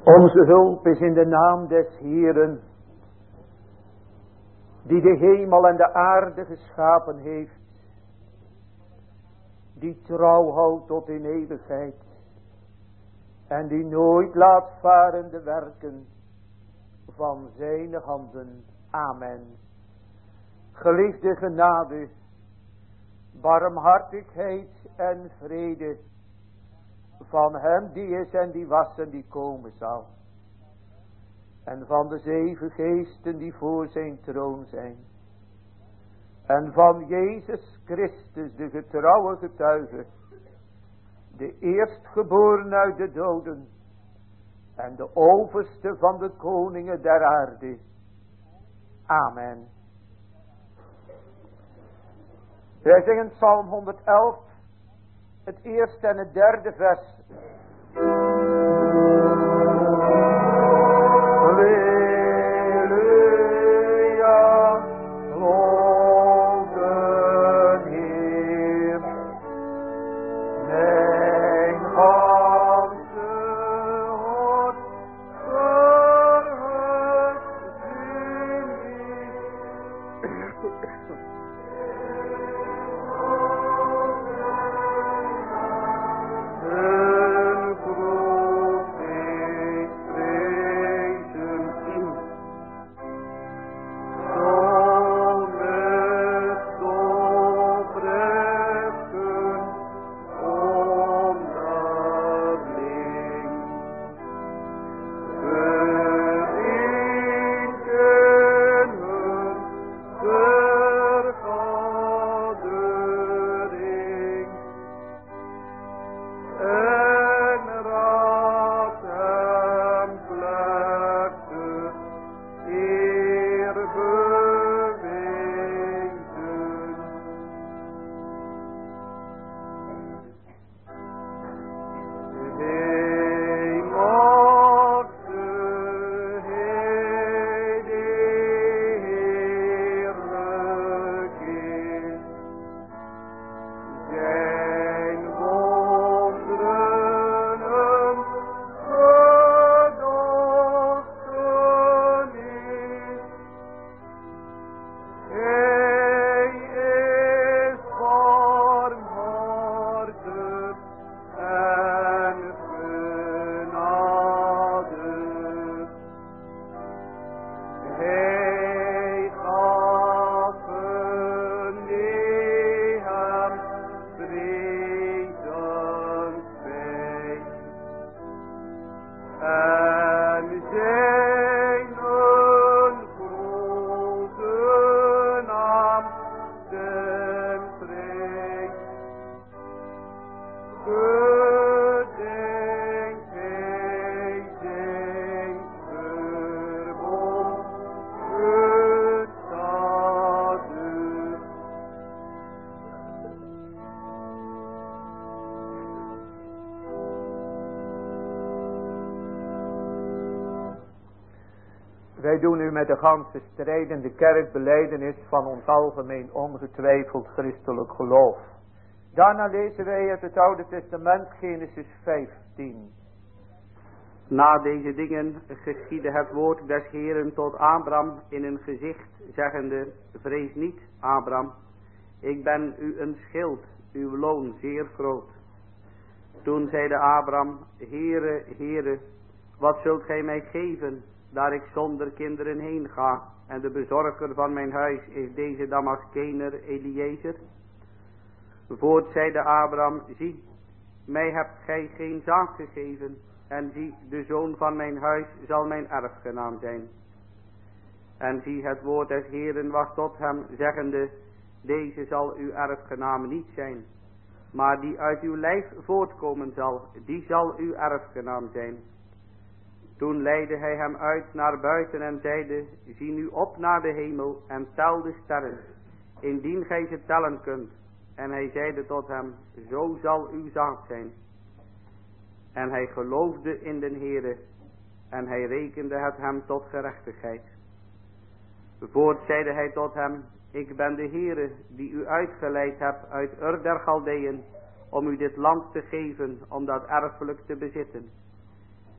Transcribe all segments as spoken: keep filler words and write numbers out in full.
Onze hulp is in de naam des Heeren, die de hemel en de aarde geschapen heeft, die trouw houdt tot in eeuwigheid en die nooit laat varen de werken van zijn handen. Amen. Geliefde genade, barmhartigheid en vrede van hem die is en die was en die komen zal. En van de zeven geesten die voor zijn troon zijn. En van Jezus Christus, de getrouwe getuige, de eerstgeboren uit de doden en de overste van de koningen der aarde. Amen. Wij zingen Psalm honderdelf, het eerste en het derde vers. Halleluja, loof de Heer. Mijn ganse hart verheugt in Wij doen nu met de ganse strijdende kerkbelijdenis van ons algemeen ongetwijfeld christelijk geloof. Daarna lezen wij uit het Oude Testament Genesis vijftien. Na deze dingen geschiedde het woord des Heeren tot Abram in een gezicht, zeggende: vrees niet, Abram, ik ben u een schild, uw loon zeer groot. Toen zeide Abram: Heere, Heere, wat zult gij mij geven, daar ik zonder kinderen heen ga, en de bezorger van mijn huis is deze Damaskener Eliezer? Voort zeide Abram: zie, mij hebt gij geen zaak gegeven, en zie, de zoon van mijn huis zal mijn erfgenaam zijn. En zie, het woord des Heeren was tot hem, zeggende: deze zal uw erfgenaam niet zijn, maar die uit uw lijf voortkomen zal, die zal uw erfgenaam zijn. Toen leidde hij hem uit naar buiten en zeide: zie nu op naar de hemel en tel de sterren, indien gij ze tellen kunt. En hij zeide tot hem: zo zal uw zaad zijn. En hij geloofde in den Heere, en hij rekende het hem tot gerechtigheid. Voort zeide hij tot hem: ik ben de Heere die u uitgeleid hebt uit Ur der Galdeën, om u dit land te geven, om dat erfelijk te bezitten.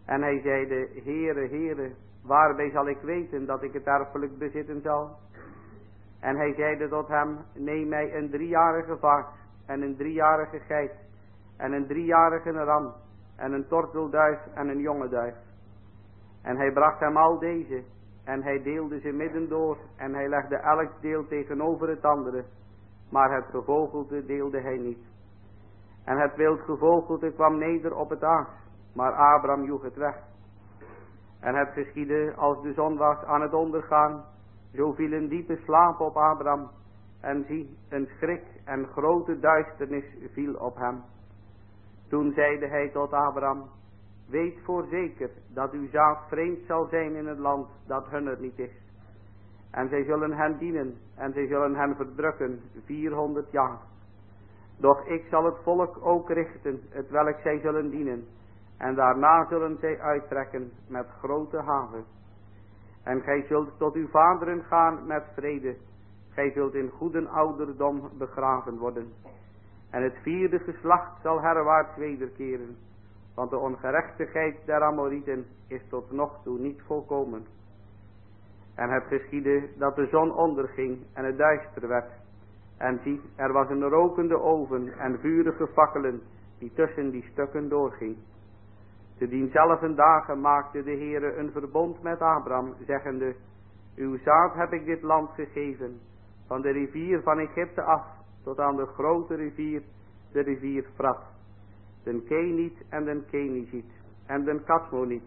En hij zeide, Heere, Heere, waarbij zal ik weten dat ik het erfelijk bezitten zal? En hij zeide tot hem, neem mij een driejarige vaas en een driejarige geit en een driejarige ram en een tortelduif en een jonge duif. En hij bracht hem al deze en hij deelde ze midden door en hij legde elk deel tegenover het andere, maar het gevogelte deelde hij niet. En het wild gevogelte kwam neder op het aas, maar Abraham joeg het weg. En het geschiedde als de zon was aan het ondergaan, zo viel een diepe slaap op Abraham, en zie, een schrik en grote duisternis viel op hem. Toen zeide hij tot Abraham, weet voorzeker dat uw zaad vreemd zal zijn in het land dat hunner niet is. En zij zullen hen dienen, en zij zullen hen verdrukken, vierhonderd jaar. Doch ik zal het volk ook richten, het welk zij zullen dienen, en daarna zullen zij uittrekken met grote haven. En gij zult tot uw vaderen gaan met vrede, gij zult in goeden ouderdom begraven worden. En het vierde geslacht zal herwaarts wederkeren, want de ongerechtigheid der Amorieten is tot nog toe niet volkomen. En het geschiedde dat de zon onderging en het duister werd. En zie, er was een rokende oven en vurige fakkelen die tussen die stukken doorging. Te dienzelfde dagen maakte de Heere een verbond met Abraham, zeggende, uw zaad heb ik dit land gegeven, van de rivier van Egypte af, tot aan de grote rivier, de rivier Frat, den Keniet en den Keniziet, en den Katmoniet,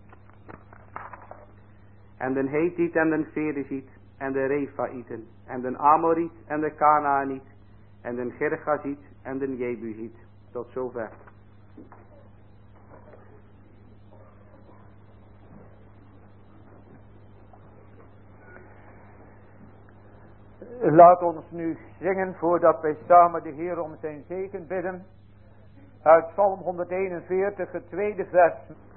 en den Hethiet en den Fereziet, en de Refaïten, en den Amoriet en de Kanaaniet, en den Girgaziet en den Jebusiet. Tot zover. Laat ons nu zingen voordat wij samen de Heer om zijn zegen bidden. Uit Psalm honderdeenenveertig, het tweede vers.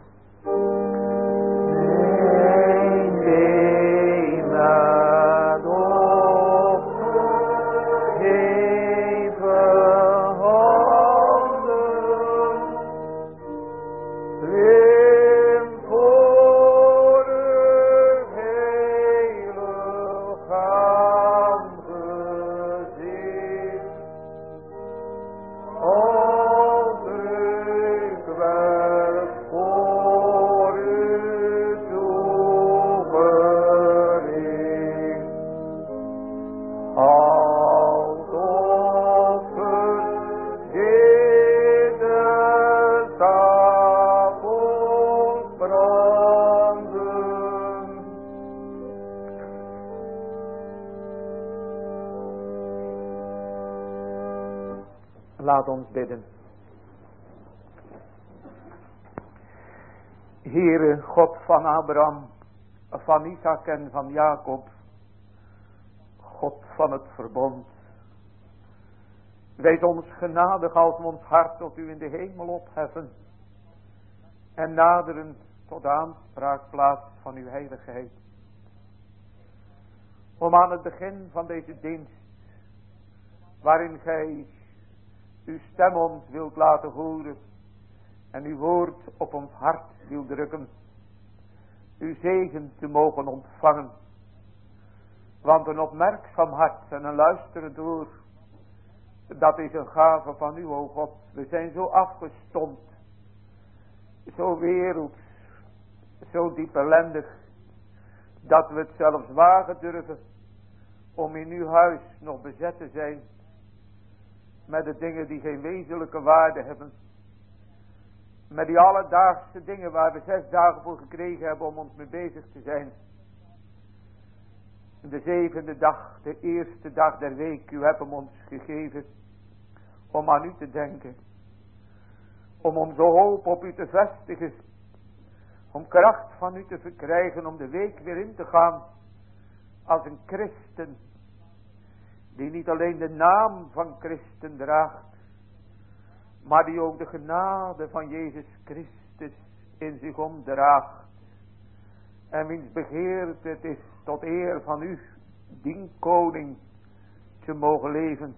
Laat ons bidden. Heere God van Abraham, van Isaac en van Jacob, God van het verbond, wees ons genadig als we ons hart tot u in de hemel opheffen en naderen tot de aanspraakplaats van uw heiligheid. Om aan het begin van deze dienst, waarin gij uw stem ons wilt laten horen en uw woord op ons hart wilt drukken, uw zegen te mogen ontvangen. Want een opmerkzaam hart en een luisterend oor, dat is een gave van u, o God. We zijn zo afgestompt, zo werelds, zo diep ellendig, dat we het zelfs wagen durven om in uw huis nog bezet te zijn met de dingen die geen wezenlijke waarde hebben. Met die alledaagse dingen waar we zes dagen voor gekregen hebben om ons mee bezig te zijn. De zevende dag, de eerste dag der week, u hebt hem ons gegeven om aan u te denken. Om onze hoop op u te vestigen. Om kracht van u te verkrijgen om de week weer in te gaan als een christen. Die niet alleen de naam van Christen draagt, maar die ook de genade van Jezus Christus in zich omdraagt. En wiens begeert het is tot eer van u, dien koning, te mogen leven.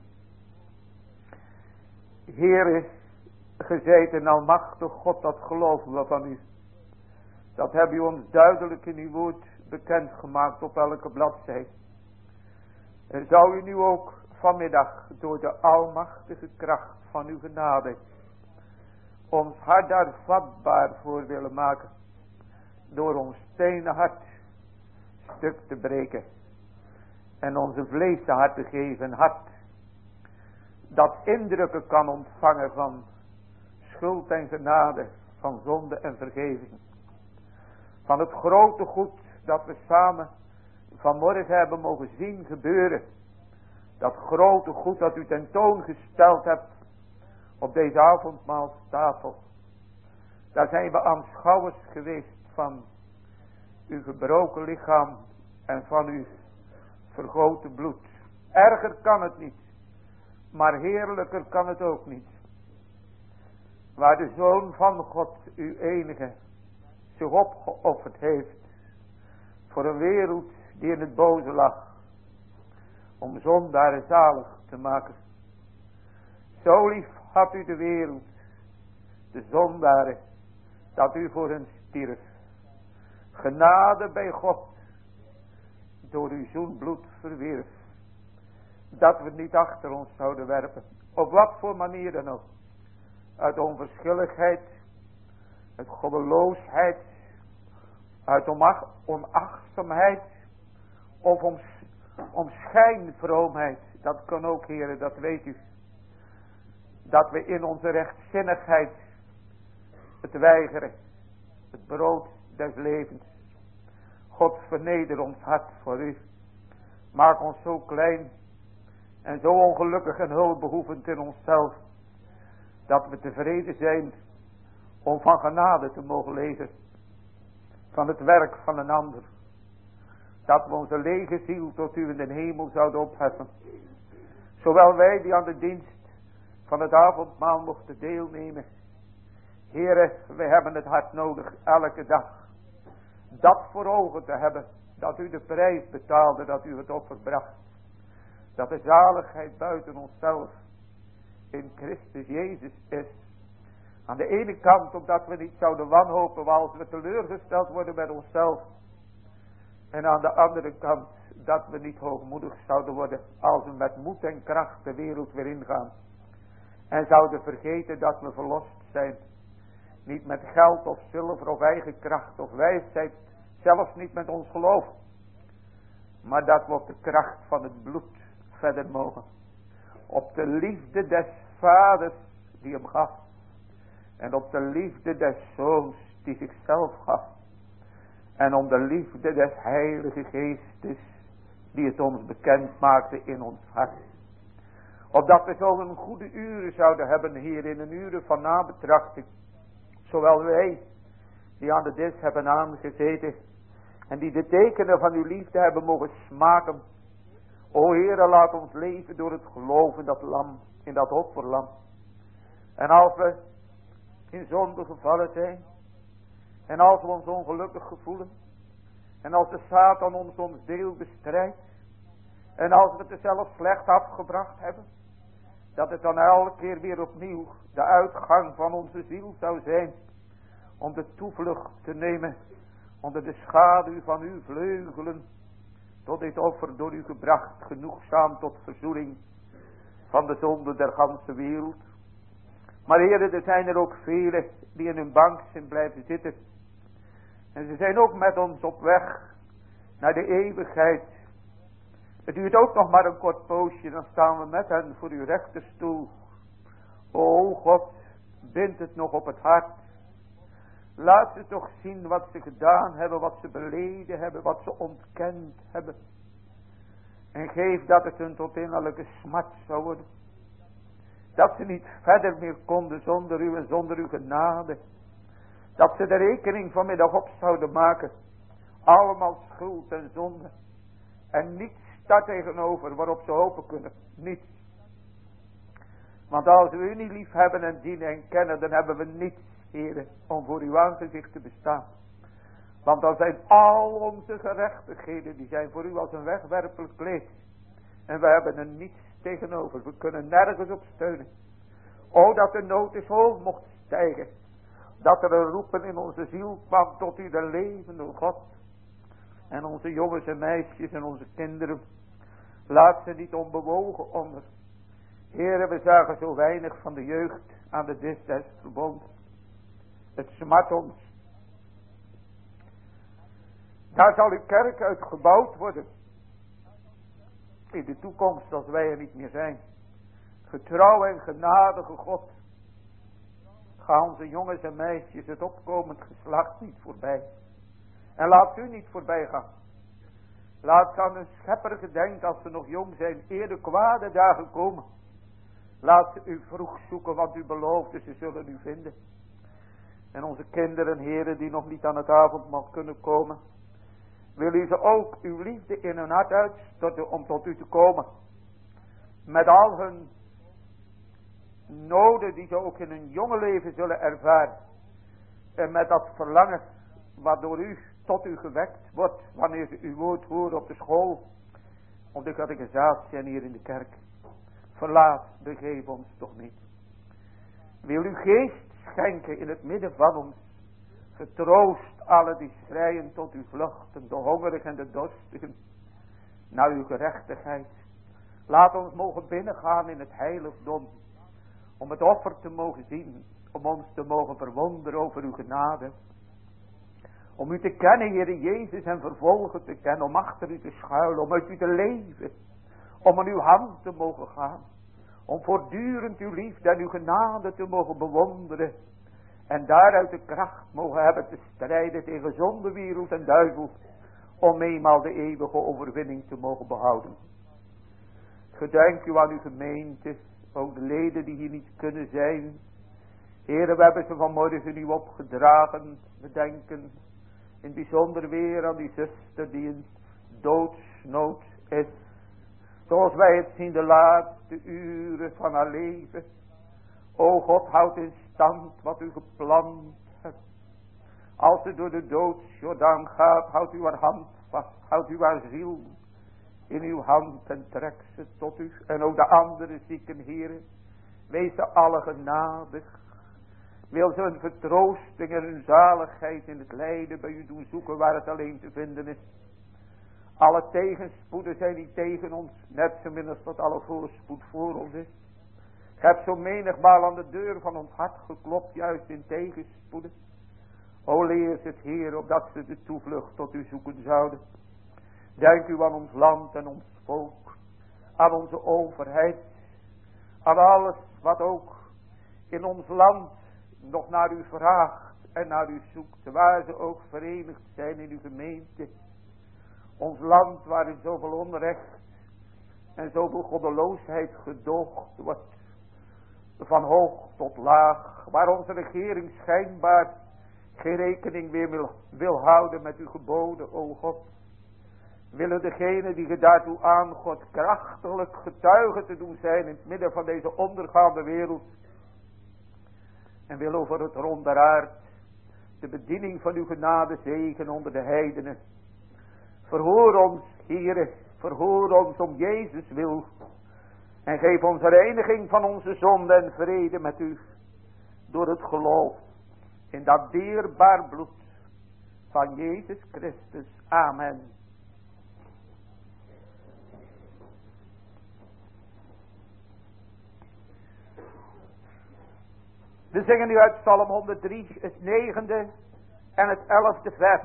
Heere, ge zijt een almachtig God, dat geloven we van u. Dat heb u ons duidelijk in uw woord bekendgemaakt op elke bladzijde. En zou u nu ook vanmiddag door de almachtige kracht van uw genade ons hart daar vatbaar voor willen maken. Door ons stenen hart stuk te breken. En onze vleesen hart te geven. Een hart dat indrukken kan ontvangen van schuld en genade. Van zonde en vergeving. Van het grote goed dat we samen vanmorgen hebben mogen zien gebeuren. Dat grote goed dat u tentoongesteld hebt op deze avondmaalstafel. Daar zijn we aanschouwers geweest van uw gebroken lichaam en van uw vergoten bloed. Erger kan het niet, maar heerlijker kan het ook niet. Waar de Zoon van God, uw enige, zich opgeofferd heeft voor een wereld die in het boze lag. Om zondaren zalig te maken. Zo lief had u de wereld, de zondaren, dat u voor hen stierf. Genade bij God, door uw zoenbloed verwierf. Dat we het niet achter ons zouden werpen. Op wat voor manier dan ook. Uit onverschilligheid, uit goddeloosheid, uit onachtzaamheid of om, om schijnvroomheid. Dat kan ook, heren, dat weet u. Dat we in onze rechtzinnigheid het weigeren, het brood des levens. God, verneder ons hart voor u. Maak ons zo klein en zo ongelukkig en hulpbehoevend in onszelf, dat we tevreden zijn om van genade te mogen leven. Van het werk van een ander. Dat we onze lege ziel tot u in de hemel zouden opheffen. Zowel wij die aan de dienst van het avondmaal mochten deelnemen. Heere, wij hebben het hart nodig elke dag. Dat voor ogen te hebben. Dat u de prijs betaalde, dat u het offer bracht. Dat de zaligheid buiten onszelf in Christus Jezus is. Aan de ene kant omdat we niet zouden wanhopen als we teleurgesteld worden met onszelf. En aan de andere kant dat we niet hoogmoedig zouden worden als we met moed en kracht de wereld weer ingaan. En zouden vergeten dat we verlost zijn. Niet met geld of zilver of eigen kracht of wijsheid. Zelfs niet met ons geloof. Maar dat we op de kracht van het bloed verder mogen. Op de liefde des vaders die hem gaf. En op de liefde des zoons die zichzelf gaf. En om de liefde des heilige geestes die het ons bekend maakte in ons hart. Opdat we zo een goede uren zouden hebben hier in een uren van nabetrachting. Zowel wij die aan de dis hebben aangezeten. En die de tekenen van uw liefde hebben mogen smaken. O Heere, laat ons leven door het geloof in dat lam, in dat offerlam. En als we in zonde gevallen zijn. En als we ons ongelukkig gevoelen. En als de Satan ons ons deel bestrijdt. En als we het er zelf slecht afgebracht hebben. Dat het dan elke keer weer opnieuw de uitgang van onze ziel zou zijn. Om de toevlucht te nemen onder de schaduw van uw vleugelen. Tot dit offer door u gebracht, genoegzaam tot verzoening van de zonde der ganse wereld. Maar heren, er zijn er ook velen die in hun bank zijn blijven zitten. En ze zijn ook met ons op weg naar de eeuwigheid. Het duurt ook nog maar een kort poosje, dan staan we met hen voor uw rechterstoel. O God, bind het nog op het hart. Laat ze toch zien wat ze gedaan hebben, wat ze beleden hebben, wat ze ontkend hebben. En geef dat het hun tot innerlijke smart zou worden. Dat ze niet verder meer konden zonder u en zonder uw genade. Dat ze de rekening vanmiddag op zouden maken. Allemaal schuld en zonde. En niets daar tegenover waarop ze hopen kunnen. Niets. Want als we u niet lief hebben en dienen en kennen, dan hebben we niets, Heere, om voor uw aangezicht te bestaan. Want dan zijn al onze gerechtigheden, die zijn voor u als een wegwerpelijk kleed. En we hebben er niets tegenover. We kunnen nergens op steunen. O, dat de nood eens hoog mocht stijgen. Dat er een roepen in onze ziel kwam tot u de levende God. En onze jongens en meisjes en onze kinderen. Laat ze niet onbewogen onder. Heere, we zagen zo weinig van de jeugd aan de dis des verbonds. Het smart ons. Daar zal uw kerk uit gebouwd worden. In de toekomst als wij er niet meer zijn. Getrouw en genadige God. Ga onze jongens en meisjes het opkomend geslacht niet voorbij. En laat u niet voorbij gaan. Laat ze aan een schepper gedenken als ze nog jong zijn. Eer de kwade dagen komen. Laat ze u vroeg zoeken, want u beloofde ze zullen u vinden. En onze kinderen, heren, die nog niet aan het avondmaal kunnen komen. Wil u ze ook uw liefde in hun hart uitstorten om tot u te komen. Met al hun noden die ze ook in hun jonge leven zullen ervaren. En met dat verlangen waardoor u tot u gewekt wordt wanneer ze uw woord horen op de school. Of de catechisatie en hier in de kerk. Verlaat, begeef ons toch niet. Wil uw geest schenken in het midden van ons. Getroost alle die schreien tot uw vluchten, de hongerigen en de dorstigen. Naar uw gerechtigheid. Laat ons mogen binnengaan in het heiligdom. Om het offer te mogen zien. Om ons te mogen verwonderen over uw genade. Om u te kennen, Heere Jezus, en vervolgen te kennen. Om achter u te schuilen. Om uit u te leven. Om aan uw hand te mogen gaan. Om voortdurend uw liefde en uw genade te mogen bewonderen. En daaruit de kracht mogen hebben te strijden tegen zonde, wereld en duivel. Om eenmaal de eeuwige overwinning te mogen behouden. Gedenk u aan uw gemeente. Ook de leden die hier niet kunnen zijn. Heren, we hebben ze vanmorgen u opgedragen. We denken in het bijzonder weer aan die zuster die in doodsnood is. Zoals wij het zien de laatste uren van haar leven. O God, houd in stand wat u gepland hebt. Als ze door de doodsjordaan gaat, houdt u haar hand vast. Houdt u haar ziel in uw hand en trek ze tot u. En ook de andere zieken, heren. Wees ze alle genadig. Wil ze een vertroosting en een zaligheid in het lijden bij u doen zoeken waar het alleen te vinden is. Alle tegenspoeden zijn niet tegen ons, net zo min als dat alle voorspoed voor ons is. Ik heb zo menigmaal aan de deur van ons hart geklopt, juist in tegenspoeden. O leer het, Heer, opdat ze de toevlucht tot u zoeken zouden. Denk u aan ons land en ons volk, aan onze overheid, aan alles wat ook in ons land nog naar u vraagt en naar u zoekt, waar ze ook verenigd zijn in uw gemeente. Ons land waarin zoveel onrecht en zoveel goddeloosheid gedoogd wordt, van hoog tot laag, waar onze regering schijnbaar geen rekening meer wil, wil houden met uw geboden, o God. Willen degenen die ge daartoe aan God krachtelijk getuigen te doen zijn in het midden van deze ondergaande wereld. En wil over het ronderaard de bediening van uw genade zegen onder de heidenen. Verhoor ons, Heere, verhoor ons om Jezus wil. En geef ons reiniging van onze zonde en vrede met u. Door het geloof in dat dierbaar bloed van Jezus Christus. Amen. We zingen nu uit Psalm honderddrie, het negende en het elfde vers.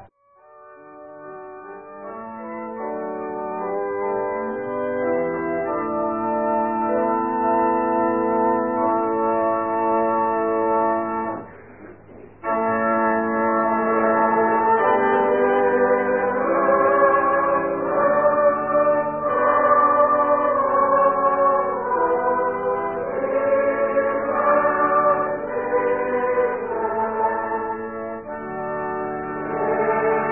Amen.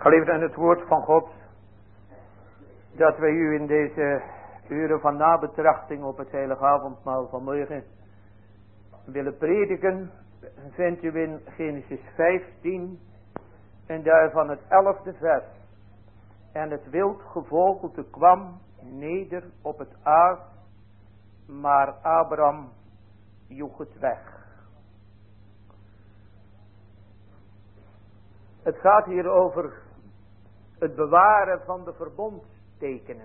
Geliefden, in het woord van God, dat wij u in deze uren van nabetrachting op het heilige avondmaal vanmorgen willen prediken, vindt u in Genesis vijftien en daarvan het elfde vers. En het wild gevogelte kwam neder op het aas, maar Abraham joeg het weg. Het gaat hier over het bewaren van de verbondstekenen.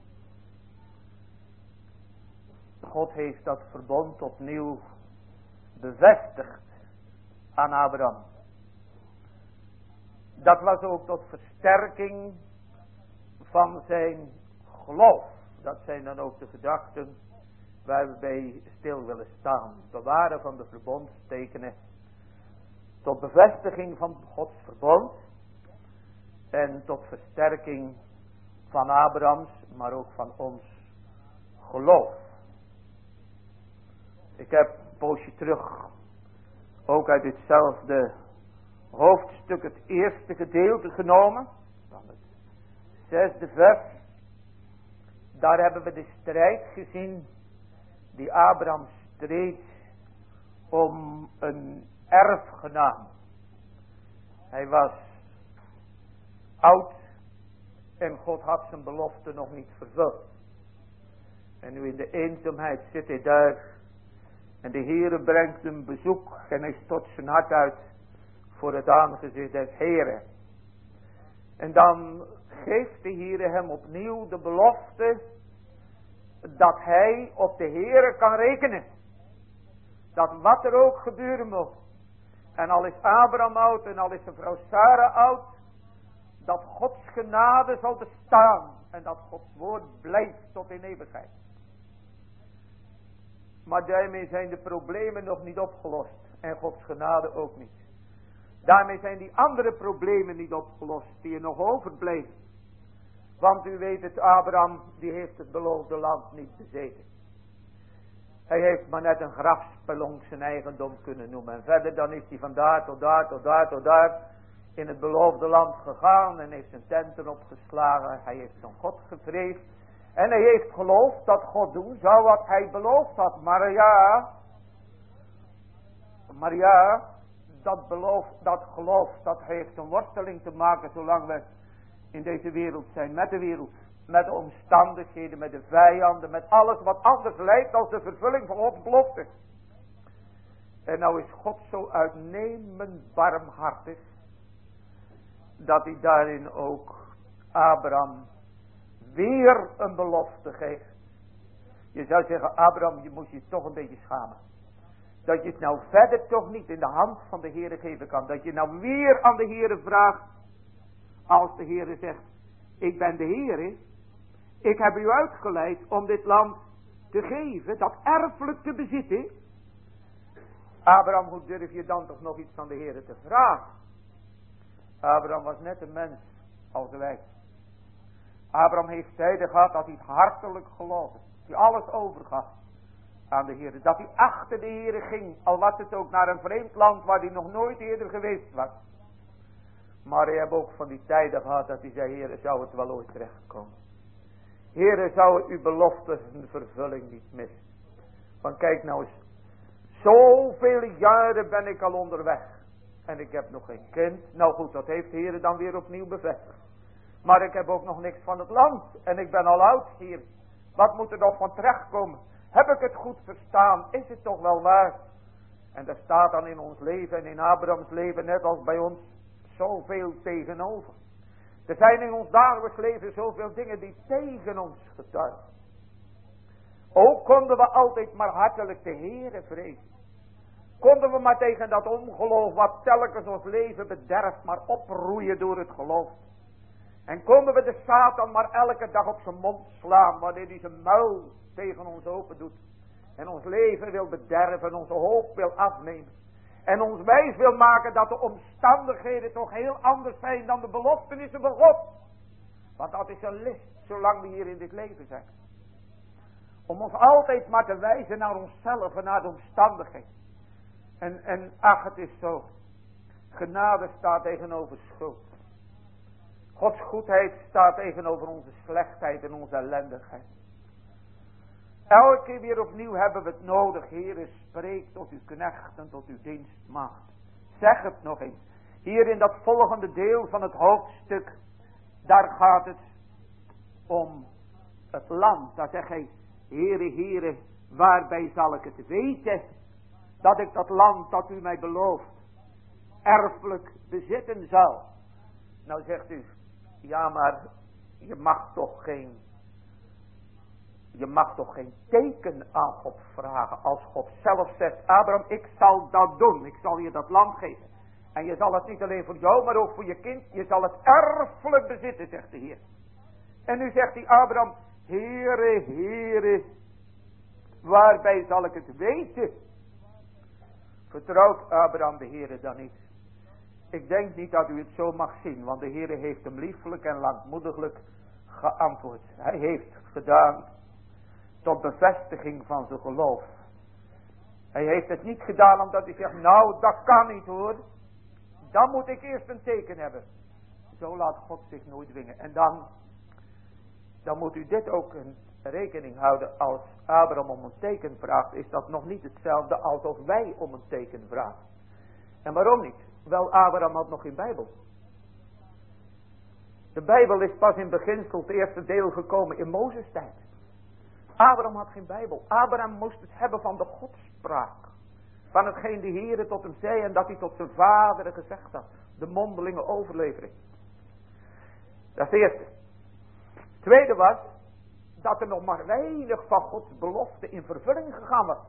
God heeft dat verbond opnieuw bevestigd aan Abraham. Dat was ook tot versterking van zijn geloof. Dat zijn dan ook de gedachten waar we bij stil willen staan. Bewaren van de verbondstekenen. Tot bevestiging van Gods verbond. En tot versterking van Abrahams, maar ook van ons geloof. Ik heb een poosje terug, ook uit ditzelfde hoofdstuk, het eerste gedeelte genomen. Dan het zesde vers. Daar hebben we de strijd gezien die Abraham streed om een erfgenaam. Hij was oud en God had zijn belofte nog niet vervuld. En nu in de eenzaamheid zit hij daar en de Heere brengt hem bezoek en hij stort zijn hart uit voor het aangezicht des Heeren. En dan geeft de Heere hem opnieuw de belofte dat hij op de Heere kan rekenen. Dat wat er ook gebeuren moet. En al is Abraham oud en al is zijn vrouw Sarah oud, dat Gods genade zal bestaan en dat Gods woord blijft tot in eeuwigheid. Maar daarmee zijn de problemen nog niet opgelost en Gods genade ook niet. Daarmee zijn die andere problemen niet opgelost die er nog overblijven. Want u weet het, Abraham die heeft het beloofde land niet bezeten. Hij heeft maar net een grafspelonk zijn eigendom kunnen noemen. En verder dan is hij van daar tot daar tot daar tot daar in het beloofde land gegaan en heeft zijn tenten opgeslagen. Hij heeft van God gevreesd. En hij heeft geloofd dat God doen zou wat hij beloofd had. Maar ja, maar ja, dat, beloof, dat geloof, dat heeft een worsteling te maken zolang we in deze wereld zijn. Met de wereld, met de omstandigheden, met de vijanden, met alles wat anders lijkt als de vervulling van Gods belofte. En nou is God zo uitnemend barmhartig, dat hij daarin ook Abraham weer een belofte geeft. Je zou zeggen, Abraham, je moet je toch een beetje schamen. Dat je het nou verder toch niet in de hand van de Heere geven kan. Dat je nou weer aan de Heere vraagt. Als de Heere zegt, ik ben de Heere. Ik heb u uitgeleid om dit land te geven, dat erfelijk te bezitten. Abraham, hoe durf je dan toch nog iets van de Heere te vragen? Abraham was net een mens als wij. Abraham heeft tijden gehad dat hij het hartelijk geloofde. Dat hij alles overgaf aan de Heer. Dat hij achter de Heer ging. Al was het ook naar een vreemd land waar hij nog nooit eerder geweest was. Maar hij heeft ook van die tijden gehad dat hij zei, Heer, zou het wel ooit terechtkomen. Heer, zou uw belofte een vervulling niet missen. Want kijk nou eens. Zoveel jaren ben ik al onderweg. En ik heb nog geen kind. Nou goed, dat heeft de Heer dan weer opnieuw bevestigd. Maar ik heb ook nog niks van het land. En ik ben al oud hier. Wat moet er nog van terechtkomen? Heb ik het goed verstaan? Is het toch wel waar? En daar staat dan in ons leven en in Abrahams leven net als bij ons zoveel tegenover. Er zijn in ons dagelijks leven zoveel dingen die tegen ons getuigen. Ook konden we altijd maar hartelijk de Heere vrezen. Konden we maar tegen dat ongeloof wat telkens ons leven bederft maar oproeien door het geloof. En konden we de Satan maar elke dag op zijn mond slaan wanneer hij zijn muil tegen ons open doet. En ons leven wil bederven en onze hoop wil afnemen. En ons wijs wil maken dat de omstandigheden toch heel anders zijn dan de beloftenissen van God. Want dat is een list zolang we hier in dit leven zijn. Om ons altijd maar te wijzen naar onszelf en naar de omstandigheden. En, en ach, het is zo. Genade staat tegenover schuld. Gods goedheid staat tegenover onze slechtheid en onze ellendigheid. Elke keer weer opnieuw hebben we het nodig. Heere, spreek tot uw knechten, tot uw dienstmaagd. Zeg het nog eens. Hier in dat volgende deel van het hoofdstuk, daar gaat het om het land. Daar zegt hij, Heere, Heere, waarbij zal ik het weten, dat ik dat land dat u mij belooft, erfelijk bezitten zal. Nou zegt u, ja maar je mag toch geen, je mag toch geen teken aan God vragen. Als God zelf zegt, Abraham, ik zal dat doen. Ik zal je dat land geven. En je zal het niet alleen voor jou, maar ook voor je kind. Je zal het erfelijk bezitten, zegt de Heer. En nu zegt hij, Abraham, Heere, Heere, waarbij zal ik het weten? Vertrouwt Abraham de Heere dan niet? Ik denk niet dat u het zo mag zien, want de Heere heeft hem liefelijk en langmoediglijk geantwoord. Hij heeft gedaan tot bevestiging van zijn geloof. Hij heeft het niet gedaan omdat hij zegt, nou dat kan niet hoor. Dan moet ik eerst een teken hebben. Zo laat God zich nooit dwingen. En dan, dan moet u dit ook in rekening houden. Als Abraham om een teken vraagt, is dat nog niet hetzelfde alsof wij om een teken vragen. En waarom niet? Wel, Abraham had nog geen Bijbel. De Bijbel is pas in beginsel het eerste deel gekomen in Mozes tijd. Abraham had geen Bijbel. Abraham moest het hebben van de Godspraak. Van hetgeen de Heere tot hem zei en dat hij tot zijn vaderen gezegd had. De mondelinge overlevering. Dat is het eerste. Het tweede was dat er nog maar weinig van Gods belofte in vervulling gegaan was.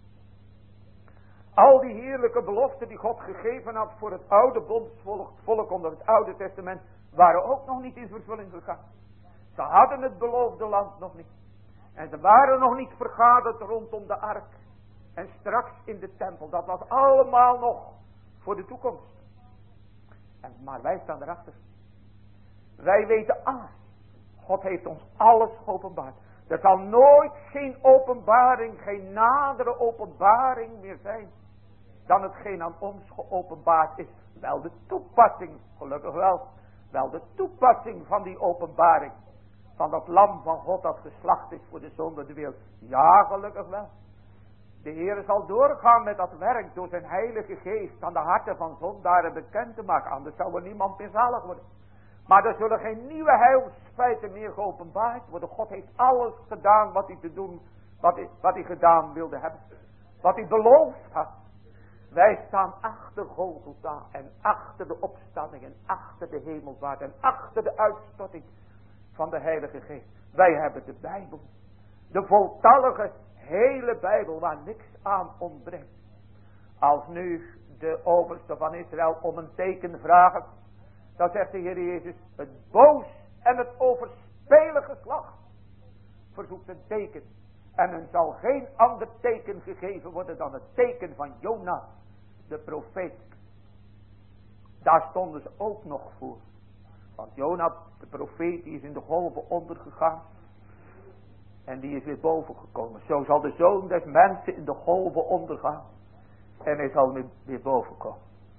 Al die heerlijke beloften die God gegeven had voor het oude bondsvolk volk onder het oude testament waren ook nog niet in vervulling gegaan. Ze hadden het beloofde land nog niet. En ze waren nog niet vergaderd rondom de ark. En straks in de tempel. Dat was allemaal nog voor de toekomst. En, maar wij staan erachter. Wij weten alles. God heeft ons alles geopenbaard. Er zal nooit geen openbaring, geen nadere openbaring meer zijn. Dan hetgeen aan ons geopenbaard is. Wel de toepassing, gelukkig wel. Wel de toepassing van die openbaring. Van dat lam van God dat geslacht is voor de zonde de wereld. Ja, gelukkig wel. De Heer zal doorgaan met dat werk door zijn heilige geest aan de harten van zondaren bekend te maken. Anders zou er niemand meer zalig worden. Maar er zullen geen nieuwe heilsfeiten meer geopenbaard worden. God heeft alles gedaan wat hij te doen, wat hij, wat hij gedaan wilde hebben. Wat hij beloofd had. Wij staan achter Golgotha en achter de opstanding en achter de hemelvaart en achter de uitstorting van de Heilige Geest. Wij hebben de Bijbel. De voltallige hele Bijbel waar niks aan ontbreekt. Als nu de overste van Israël om een teken vragen, dan zegt de Heer Jezus, het boos en het overspelig geslacht verzoekt een teken. En er zal geen ander teken gegeven worden dan het teken van Jona, de profeet. Daar stonden ze ook nog voor. Want Jona, de profeet, die is in de golven ondergegaan. En die is weer boven gekomen. Zo zal de zoon des mensen in de golven ondergaan. En hij zal weer, weer boven komen.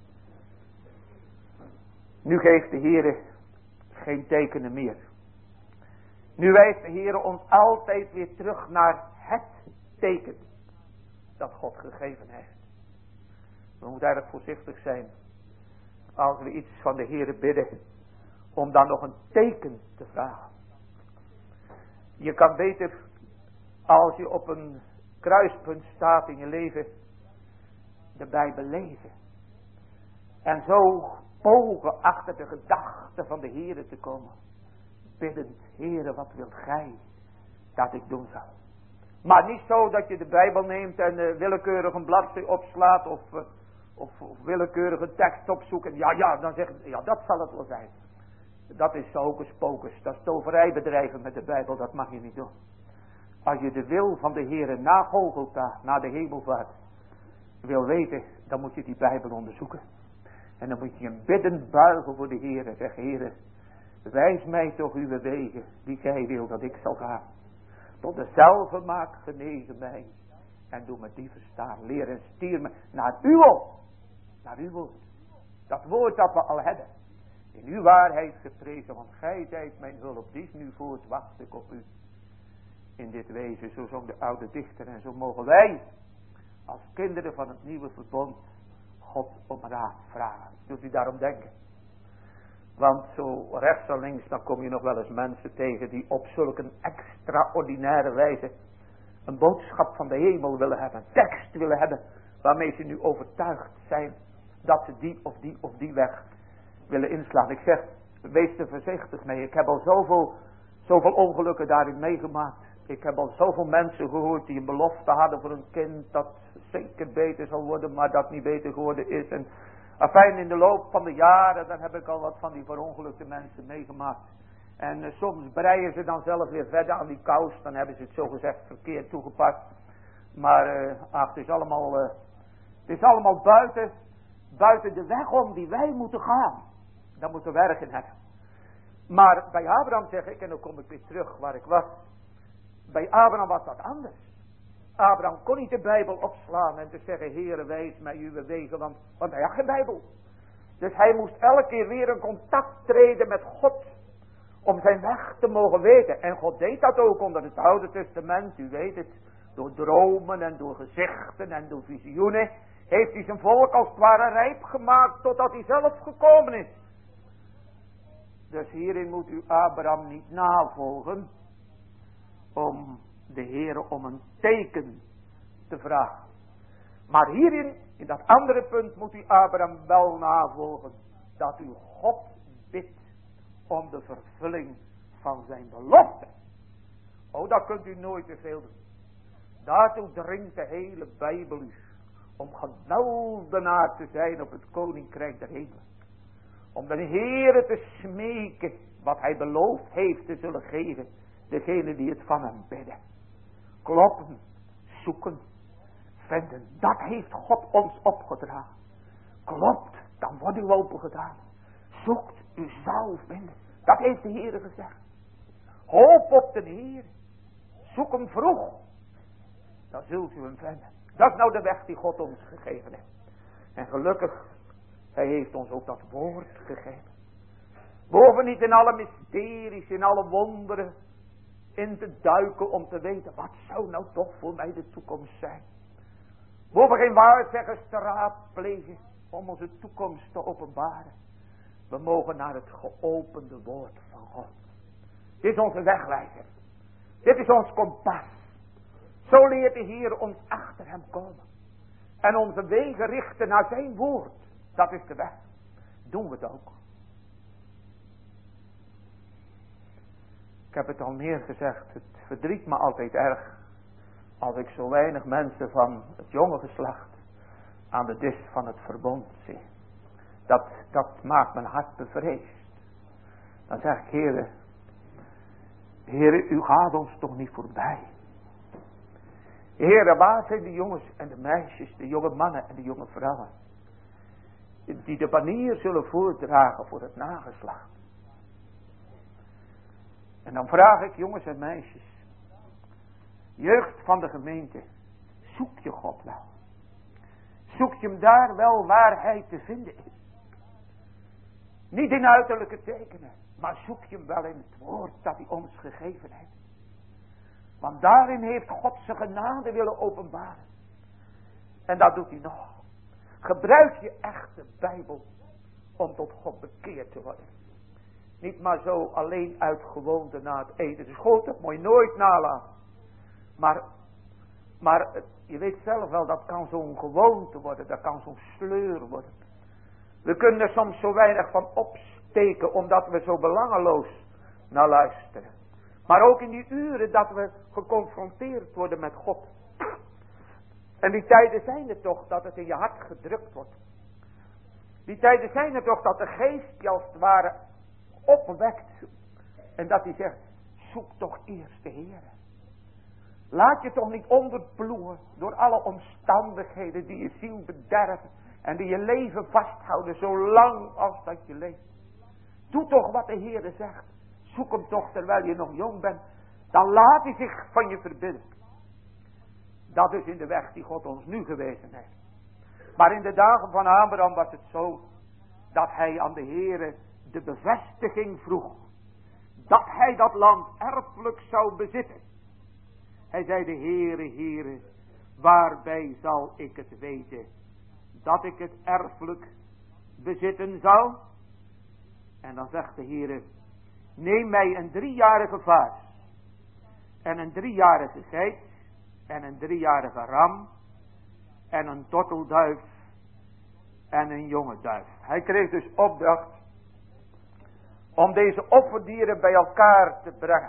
Nu geeft de Heer geen tekenen meer. Nu wijst de Heer ons altijd weer terug naar het teken dat God gegeven heeft. We moeten eigenlijk voorzichtig zijn als we iets van de Heer bidden, om dan nog een teken te vragen. Je kan beter, als je op een kruispunt staat in je leven, de Bijbel lezen. En zo pogen achter de gedachten van de Heere te komen. Biddend, Heere, wat wilt gij dat ik doen zal? Maar niet zo dat je de Bijbel neemt en uh, willekeurig een bladzij opslaat of, uh, of, of willekeurig een tekst opzoekt. En ja, ja, dan zeg je, ja, dat zal het wel zijn. Dat is hocus pocus, dat is toverijbedrijven met de Bijbel, dat mag je niet doen. Als je de wil van de Heere na Golgotha, na de hemelvaart, wil weten, dan moet je die Bijbel onderzoeken. En dan moet je een bidden buigen voor de Heere. Zeg, Heere, wijs mij toch uw wegen, die gij wil dat ik zal gaan. Tot dezelfde maak genegen mij. En doe me die verstaan. Leer en stier me naar uw, naar uw woord. Dat woord dat we al hebben. In uw waarheid geprezen, want gij zijt mijn hulp. Die is nu voort, wacht ik op u. In dit wezen, zo zong de oude dichter. En zo mogen wij, als kinderen van het nieuwe verbond, God om raad vragen. Doet u daarom denken. Want zo rechts en links, dan kom je nog wel eens mensen tegen die op zulke extraordinaire wijze een boodschap van de hemel willen hebben. Een tekst willen hebben waarmee ze nu overtuigd zijn dat ze die of die of die weg willen inslaan. Ik zeg, wees er voorzichtig mee. Ik heb al zoveel, zoveel ongelukken daarin meegemaakt. Ik heb al zoveel mensen gehoord die een belofte hadden voor een kind dat zeker beter zal worden, maar dat niet beter geworden is. En afijn, in de loop van de jaren, dan heb ik al wat van die verongelukte mensen meegemaakt. En uh, soms breien ze dan zelf weer verder aan die kous, dan hebben ze het zogezegd verkeerd toegepast. Maar uh, ach, het is allemaal, uh, het is allemaal buiten, buiten de weg om die wij moeten gaan. Daar moeten we werk in hebben. Maar bij Abraham zeg ik, en dan kom ik weer terug waar ik was. Bij Abraham was dat anders. Abraham kon niet de Bijbel opslaan en te zeggen, Heere, wijs mij uw wegen, want, want hij had geen Bijbel. Dus hij moest elke keer weer in contact treden met God, om zijn weg te mogen weten. En God deed dat ook onder het Oude Testament, u weet het, door dromen en door gezichten en door visioenen, heeft hij zijn volk als het ware rijp gemaakt, totdat hij zelf gekomen is. Dus hierin moet u Abraham niet navolgen, om de Heere om een teken te vragen. Maar hierin, in dat andere punt, moet u Abraham wel navolgen, dat u God bidt om de vervulling van zijn belofte. Oh, dat kunt u nooit te veel doen. Daartoe dringt de hele Bijbel u, om genoudenaar te zijn op het koninkrijk der hemelen. Om de Heere te smeken, wat hij beloofd heeft te zullen geven, degene die het van hem bidden. Kloppen, zoeken, vinden. Dat heeft God ons opgedragen. Klopt, dan wordt u opengedaan. Zoekt, u zal vinden. Dat heeft de Heere gezegd. Hoop op de Heere. Zoek hem vroeg. Dan zult u hem vinden. Dat is nou de weg die God ons gegeven heeft. En gelukkig, hij heeft ons ook dat woord gegeven. We hoeven niet in alle mysteries, in alle wonderen in te duiken om te weten, wat zou nou toch voor mij de toekomst zijn. We hoeven geen waarzeggers te raadplegen om onze toekomst te openbaren. We mogen naar het geopende woord van God. Dit is onze wegwijzer. Dit is ons kompas. Zo leert de Heer ons achter hem komen. En onze wegen richten naar zijn woord. Dat is de weg. Doen we het ook. Ik heb het al meer gezegd. Het verdriet me altijd erg. Als ik zo weinig mensen van het jonge geslacht aan de dis van het verbond zie. Dat, dat maakt mijn hart bevreesd. Dan zeg ik, Heere, Heere, u gaat ons toch niet voorbij. Heere, waar zijn de jongens en de meisjes, de jonge mannen en de jonge vrouwen, die de banier zullen voordragen voor het nageslacht. En dan vraag ik, jongens en meisjes, jeugd van de gemeente, zoek je God wel. Zoek je hem daar wel waar hij te vinden is. Niet in uiterlijke tekenen, maar zoek je hem wel in het woord dat hij ons gegeven heeft. Want daarin heeft God zijn genade willen openbaren. En dat doet hij nog. Gebruik je echt de Bijbel om tot God bekeerd te worden. Niet maar zo alleen uit gewoonte na het eten. Dus goed, dat moet je nooit nalaten. Maar, maar je weet zelf wel, dat kan zo'n gewoonte worden. Dat kan zo'n sleur worden. We kunnen er soms zo weinig van opsteken, omdat we zo belangeloos naar luisteren. Maar ook in die uren dat we geconfronteerd worden met God. En die tijden zijn er toch dat het in je hart gedrukt wordt. Die tijden zijn er toch dat de geest je als het ware opwekt. En dat hij zegt, zoek toch eerst de Heer. Laat je toch niet onderploegen door alle omstandigheden die je ziel bederven. En die je leven vasthouden zolang als dat je leeft. Doe toch wat de Heer zegt. Zoek hem toch terwijl je nog jong bent. Dan laat hij zich van je verbidden. Dat is in de weg die God ons nu gewezen heeft. Maar in de dagen van Abraham was het zo. Dat hij aan de Heere de bevestiging vroeg. Dat hij dat land erfelijk zou bezitten. Hij zei, de Heere, Heere, waarbij zal ik het weten dat ik het erfelijk bezitten zal? En dan zegt de Heere, neem mij een driejarige vaas en een driejarige geit en een driejarige ram en een tortelduif en een jonge duif. Hij kreeg dus opdracht om deze offerdieren bij elkaar te brengen.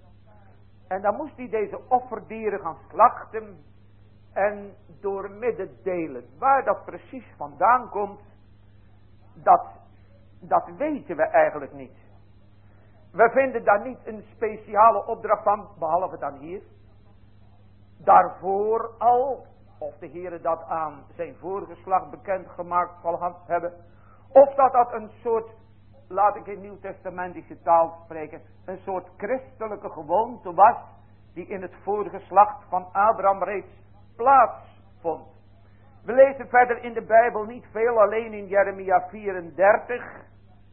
En dan moest hij deze offerdieren gaan slachten en doormidden delen. Waar dat precies vandaan komt, dat, dat weten we eigenlijk niet. We vinden daar niet een speciale opdracht van, behalve dan hier. Daarvoor al, of de Heere dat aan zijn voorgeslacht bekendgemaakt zal hebben. Of dat dat een soort, laat ik in nieuwtestamentische taal spreken, een soort christelijke gewoonte was, die in het voorgeslacht van Abraham reeds plaatsvond. We lezen verder in de Bijbel niet veel, alleen in Jeremia vierendertig.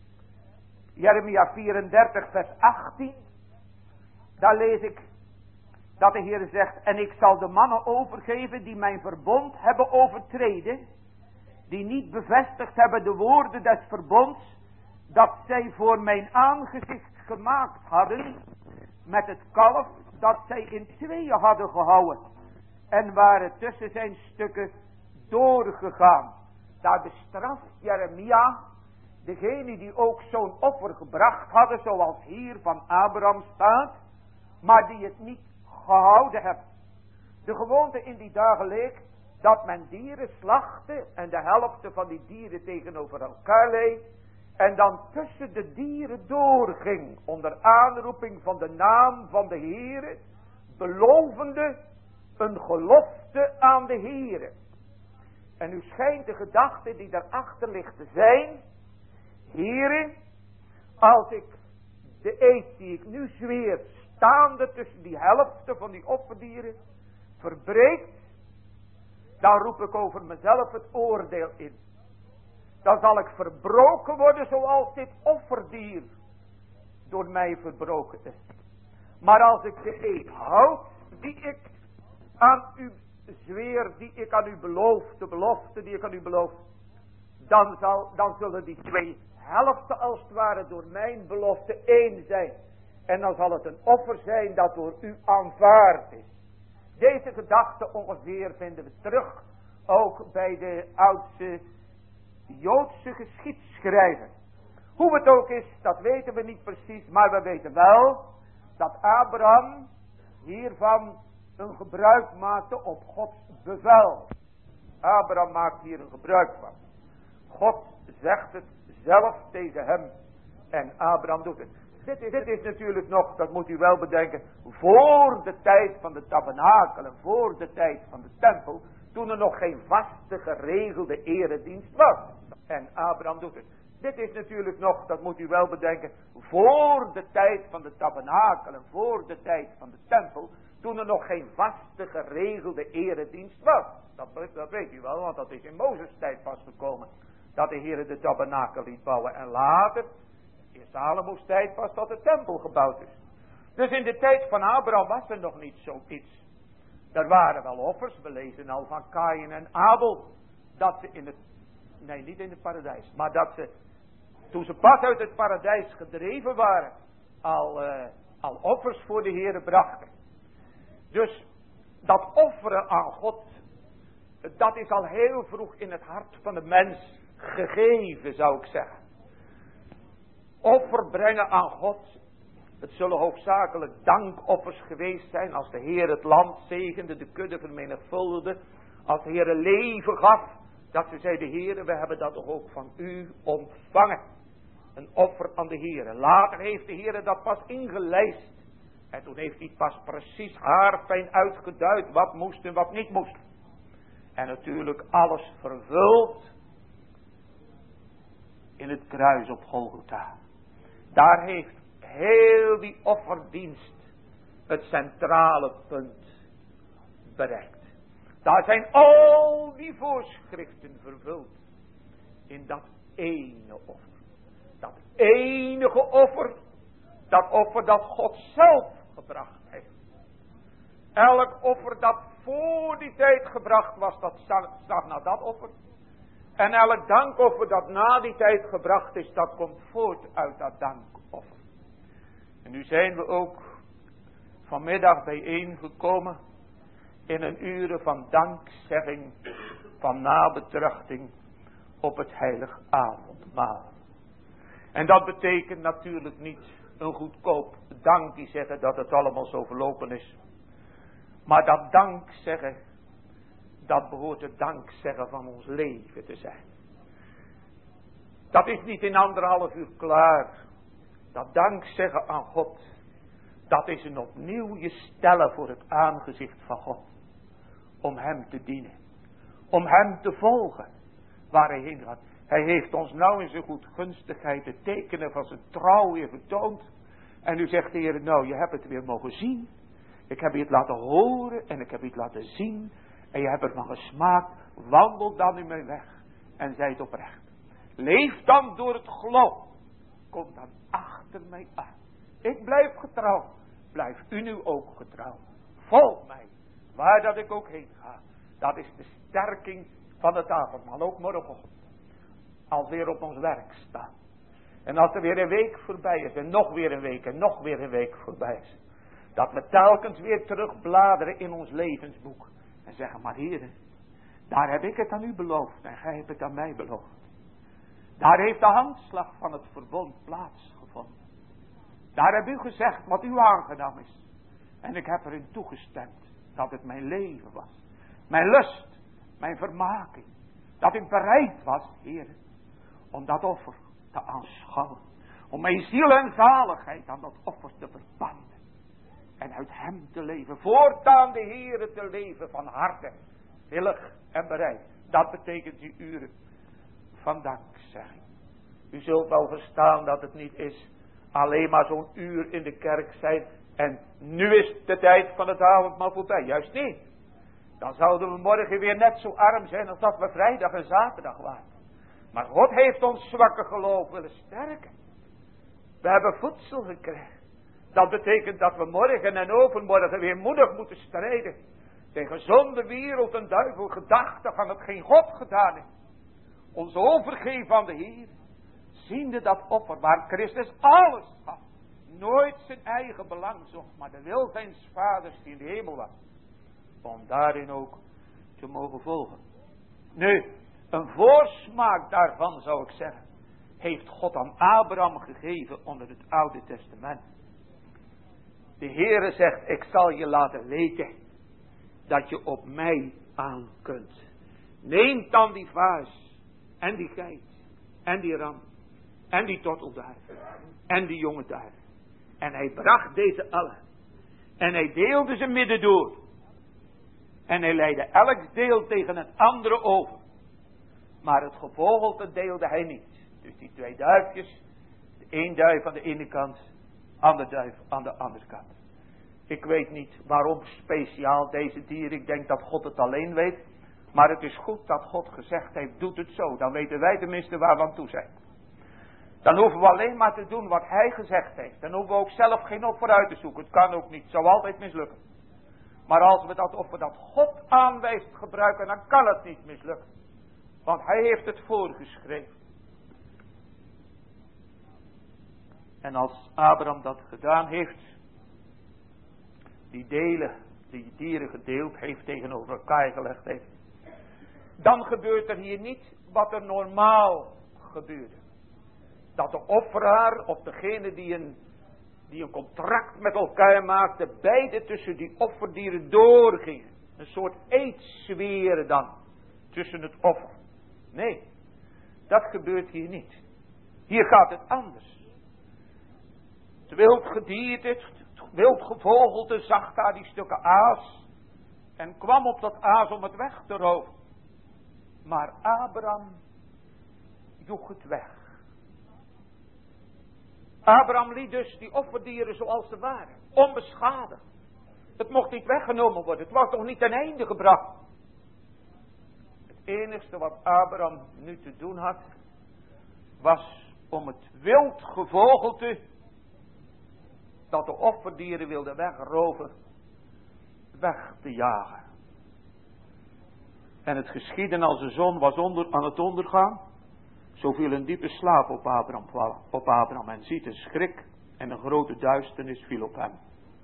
Jeremia vierendertig vers achttien. Daar lees ik dat de Heer zegt, en ik zal de mannen overgeven die mijn verbond hebben overtreden, die niet bevestigd hebben de woorden des verbonds, dat zij voor mijn aangezicht gemaakt hadden, met het kalf dat zij in tweeën hadden gehouden, en waren tussen zijn stukken doorgegaan. Daar bestraft Jeremia degene die ook zo'n offer gebracht hadden, zoals hier van Abraham staat, maar die het niet gehouden hebben. De gewoonte in die dagen leek dat men dieren slachtte en de helft van die dieren tegenover elkaar leed en dan tussen de dieren doorging onder aanroeping van de naam van de Heere, belovende een gelofte aan de Heere. En nu schijnt de gedachte die daarachter ligt te zijn, Heere, als ik de eed die ik nu zweer, staande tussen die helfte van die offerdieren, verbreekt, dan roep ik over mezelf het oordeel in. Dan zal ik verbroken worden zoals dit offerdier door mij verbroken is. Maar als ik de eed houd die ik aan u zweer, die ik aan u beloof, de belofte die ik aan u beloof, dan, zal, dan zullen die twee helften als het ware door mijn belofte één zijn. En dan zal het een offer zijn dat door u aanvaard is. Deze gedachte ongeveer vinden we terug ook bij de oudste Joodse geschiedschrijver. Hoe het ook is, dat weten we niet precies, maar we weten wel dat Abraham hiervan een gebruik maakte op Gods bevel. Abraham maakt hier een gebruik van. God zegt het zelf tegen hem en Abraham doet het. Dit is, dit is natuurlijk nog, dat moet u wel bedenken, voor de tijd van de tabernakel en voor de tijd van de tempel, toen er nog geen vaste geregelde eredienst was. En Abraham doet het. Dit is natuurlijk nog, dat moet u wel bedenken, voor de tijd van de tabernakel en voor de tijd van de tempel, toen er nog geen vaste geregelde eredienst was. Dat, dat weet u wel, want dat is in Mozes tijd pas gekomen. Dat de Heer de tabernakel liet bouwen en later, in Salomo's tijd pas dat de tempel gebouwd is. Dus in de tijd van Abraham was er nog niet zoiets. Er waren wel offers, we lezen al van Kaïn en Abel, dat ze in het, nee niet in het paradijs, maar dat ze, toen ze pas uit het paradijs gedreven waren, al, uh, al offers voor de Heere brachten. Dus dat offeren aan God, dat is al heel vroeg in het hart van de mens gegeven, zou ik zeggen. Offer brengen aan God, het zullen hoofdzakelijk dankoffers geweest zijn, als de Heer het land zegende, de kudde vermenigvuldigde, als de Heer leven gaf, dat ze zeiden, Heer, we hebben dat toch ook van u ontvangen. Een offer aan de Heer. Later heeft de Heer dat pas ingelijst. En toen heeft hij pas precies haarfijn uitgeduid wat moest en wat niet moest. En natuurlijk alles vervuld in het kruis op Golgotha. Daar heeft heel die offerdienst het centrale punt bereikt. Daar zijn al die voorschriften vervuld in dat ene offer. Dat enige offer, dat offer dat God zelf gebracht heeft. Elk offer dat voor die tijd gebracht was, dat zag naar dat offer. En elk dankoffer dat na die tijd gebracht is, dat komt voort uit dat dankoffer. En nu zijn we ook vanmiddag bijeengekomen in een uren van dankzegging, van nabetrachting op het heilig avondmaal. En dat betekent natuurlijk niet een goedkoop dankje zeggen dat het allemaal zo verlopen is. Maar dat dankzeggen, dat behoort het dankzeggen van ons leven te zijn. Dat is niet in anderhalf uur klaar. Dat dankzeggen aan God, dat is een opnieuw je stellen voor het aangezicht van God. Om hem te dienen. Om hem te volgen. Waar hij heen gaat. Hij heeft ons nou in zijn goedgunstigheid de tekenen van zijn trouw weer vertoond. En nu zegt de Heer, nou je hebt het weer mogen zien. Ik heb je het laten horen en ik heb je het laten zien. En je hebt ervan gesmaakt. Wandel dan in mijn weg. En zijt oprecht. Leef dan door het geloof. Kom dan achter mij aan. Ik blijf getrouw. Blijf u nu ook getrouw. Volg mij. Waar dat ik ook heen ga. Dat is de sterking van het avondmaal. Ook morgenochtend. Als weer op ons werk staan. En als er weer een week voorbij is. En nog weer een week. En nog weer een week voorbij is. Dat we telkens weer terugbladeren in ons levensboek. En zeggen, maar heren. Daar heb ik het aan u beloofd. En gij hebt het aan mij beloofd. Daar heeft de handslag van het verbond plaatsgevonden. Daar heb u gezegd wat u aangenaam is. En ik heb erin toegestemd. Dat het mijn leven was. Mijn lust. Mijn vermaking. Dat ik bereid was, heren. Om dat offer te aanschouwen. Om mijn ziel en zaligheid aan dat offer te verbanden. En uit hem te leven. Voortaan de Heere te leven van harte. Willig en bereid. Dat betekent die uren van dankzegging. U zult wel verstaan dat het niet is alleen maar zo'n uur in de kerk zijn. En nu is de tijd van het avondmaal voorbij. Juist niet. Dan zouden we morgen weer net zo arm zijn als dat we vrijdag en zaterdag waren. Maar God heeft ons zwakke geloof willen sterken. We hebben voedsel gekregen. Dat betekent dat we morgen en overmorgen weer moedig moeten strijden. Tegen zonde, wereld en duivel gedachten van hetgeen God gedaan heeft. Ons overgeven aan de Heer. Ziende dat offer waar Christus alles gaf. Nooit zijn eigen belang zocht. Maar de wil zijns vaders die in de hemel was. Om daarin ook te mogen volgen. Nu, een voorsmaak daarvan zou ik zeggen. Heeft God aan Abraham gegeven onder het Oude Testament. De Heere zegt, ik zal je laten weten. Dat je op mij aan kunt. Neem dan die vaas. En die geit. En die ram. En die tortelduif. En die jonge duif. En hij bracht deze allen. En hij deelde ze midden door. En hij leidde elk deel tegen het andere over. Maar het gevogelte deelde hij niet. Dus die twee duifjes. De een duif aan de ene kant. Ander duif aan de andere kant. Ik weet niet waarom speciaal deze dier. Ik denk dat God het alleen weet. Maar het is goed dat God gezegd heeft, doet het zo. Dan weten wij tenminste waar we aan toe zijn. Dan hoeven we alleen maar te doen wat hij gezegd heeft. Dan hoeven we ook zelf geen offer uit te zoeken. Het kan ook niet. Het zal altijd mislukken. Maar als we dat offer dat God aanwijst gebruiken, dan kan het niet mislukken. Want hij heeft het voorgeschreven. En als Abraham dat gedaan heeft, die delen, die dieren gedeeld heeft, tegenover elkaar gelegd heeft, dan gebeurt er hier niet wat er normaal gebeurde. Dat de offeraar of degene die een, die een contract met elkaar maakte, beide tussen die offerdieren doorgingen. Een soort eedzweren dan, tussen het offer. Nee, dat gebeurt hier niet. Hier gaat het anders. Het wild gedierte, het wild gevogelte zag daar die stukken aas en kwam op dat aas om het weg te roven. Maar Abraham joeg het weg. Abraham liet dus die offerdieren zoals ze waren, onbeschadigd. Het mocht niet weggenomen worden, het was nog niet ten einde gebracht. Het enigste wat Abraham nu te doen had, was om het wild gevogelte dat de offerdieren wilden wegroven, weg te jagen. En het geschiedde als de zon was onder, aan het ondergaan, zo viel een diepe slaap op Abraham, op Abraham en ziet een schrik en een grote duisternis viel op hem.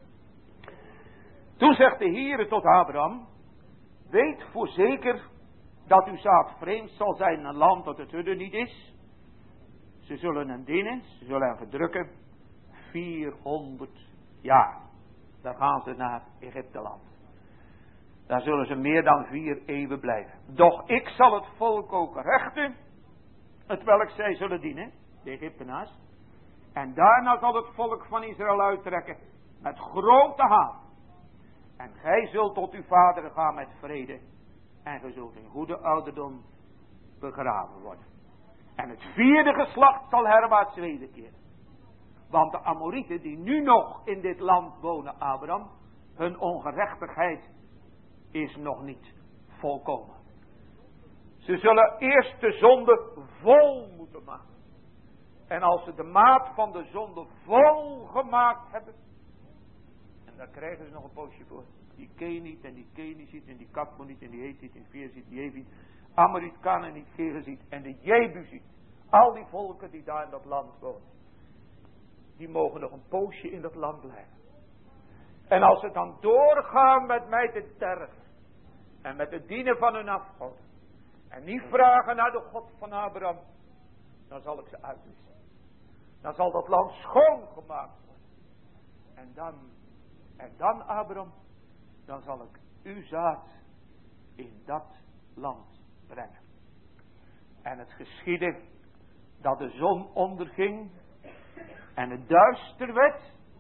Toen zegt de Heere tot Abraham, weet voorzeker dat uw zaad vreemd zal zijn in een land dat het hunne niet is. Ze zullen hem dienen, ze zullen hem verdrukken, vierhonderd jaar. Dan gaan ze naar Egypteland. Daar zullen ze meer dan vier eeuwen blijven. Doch ik zal het volk ook rechten, het welk zij zullen dienen, de Egyptenaars. En daarna zal het volk van Israël uittrekken met grote haat. En gij zult tot uw vader gaan met vrede. En gij zult in goede ouderdom begraven worden. En het vierde geslacht zal herwaarts wederkeren. Want de Amorieten die nu nog in dit land wonen, Abraham, hun ongerechtigheid is nog niet volkomen. Ze zullen eerst de zonde vol moeten maken. En als ze de maat van de zonde vol gemaakt hebben, en daar krijgen ze nog een poosje voor. Die Keniet en die Keniziet en die Kadmoniet en die Hethiet en die Feerziet, die Jeviet, Amoriet, Kanaaniet, Gereziet en de Jebusiet. Al die volken die daar in dat land wonen. Die mogen nog een poosje in dat land blijven. En als ze dan doorgaan met mij te tergen. En met het dienen van hun afgod. En niet vragen naar de God van Abraham. Dan zal ik ze uitwissen. Dan zal dat land schoongemaakt worden. En dan, en dan Abraham. Dan zal ik uw zaad in dat land brengen. En het geschiedde dat de zon onderging. En het duister werd.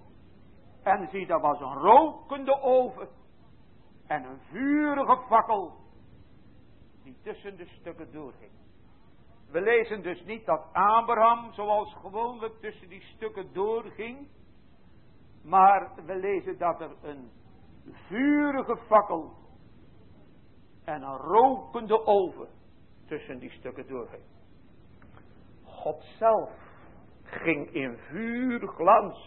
En zie, dat was een rokende oven. En een vurige fakkel. Die tussen de stukken doorging. We lezen dus niet dat Abraham zoals gewoonlijk tussen die stukken doorging. Maar we lezen dat er een vurige fakkel. En een rokende oven tussen die stukken doorging. God zelf ging in vuurglans.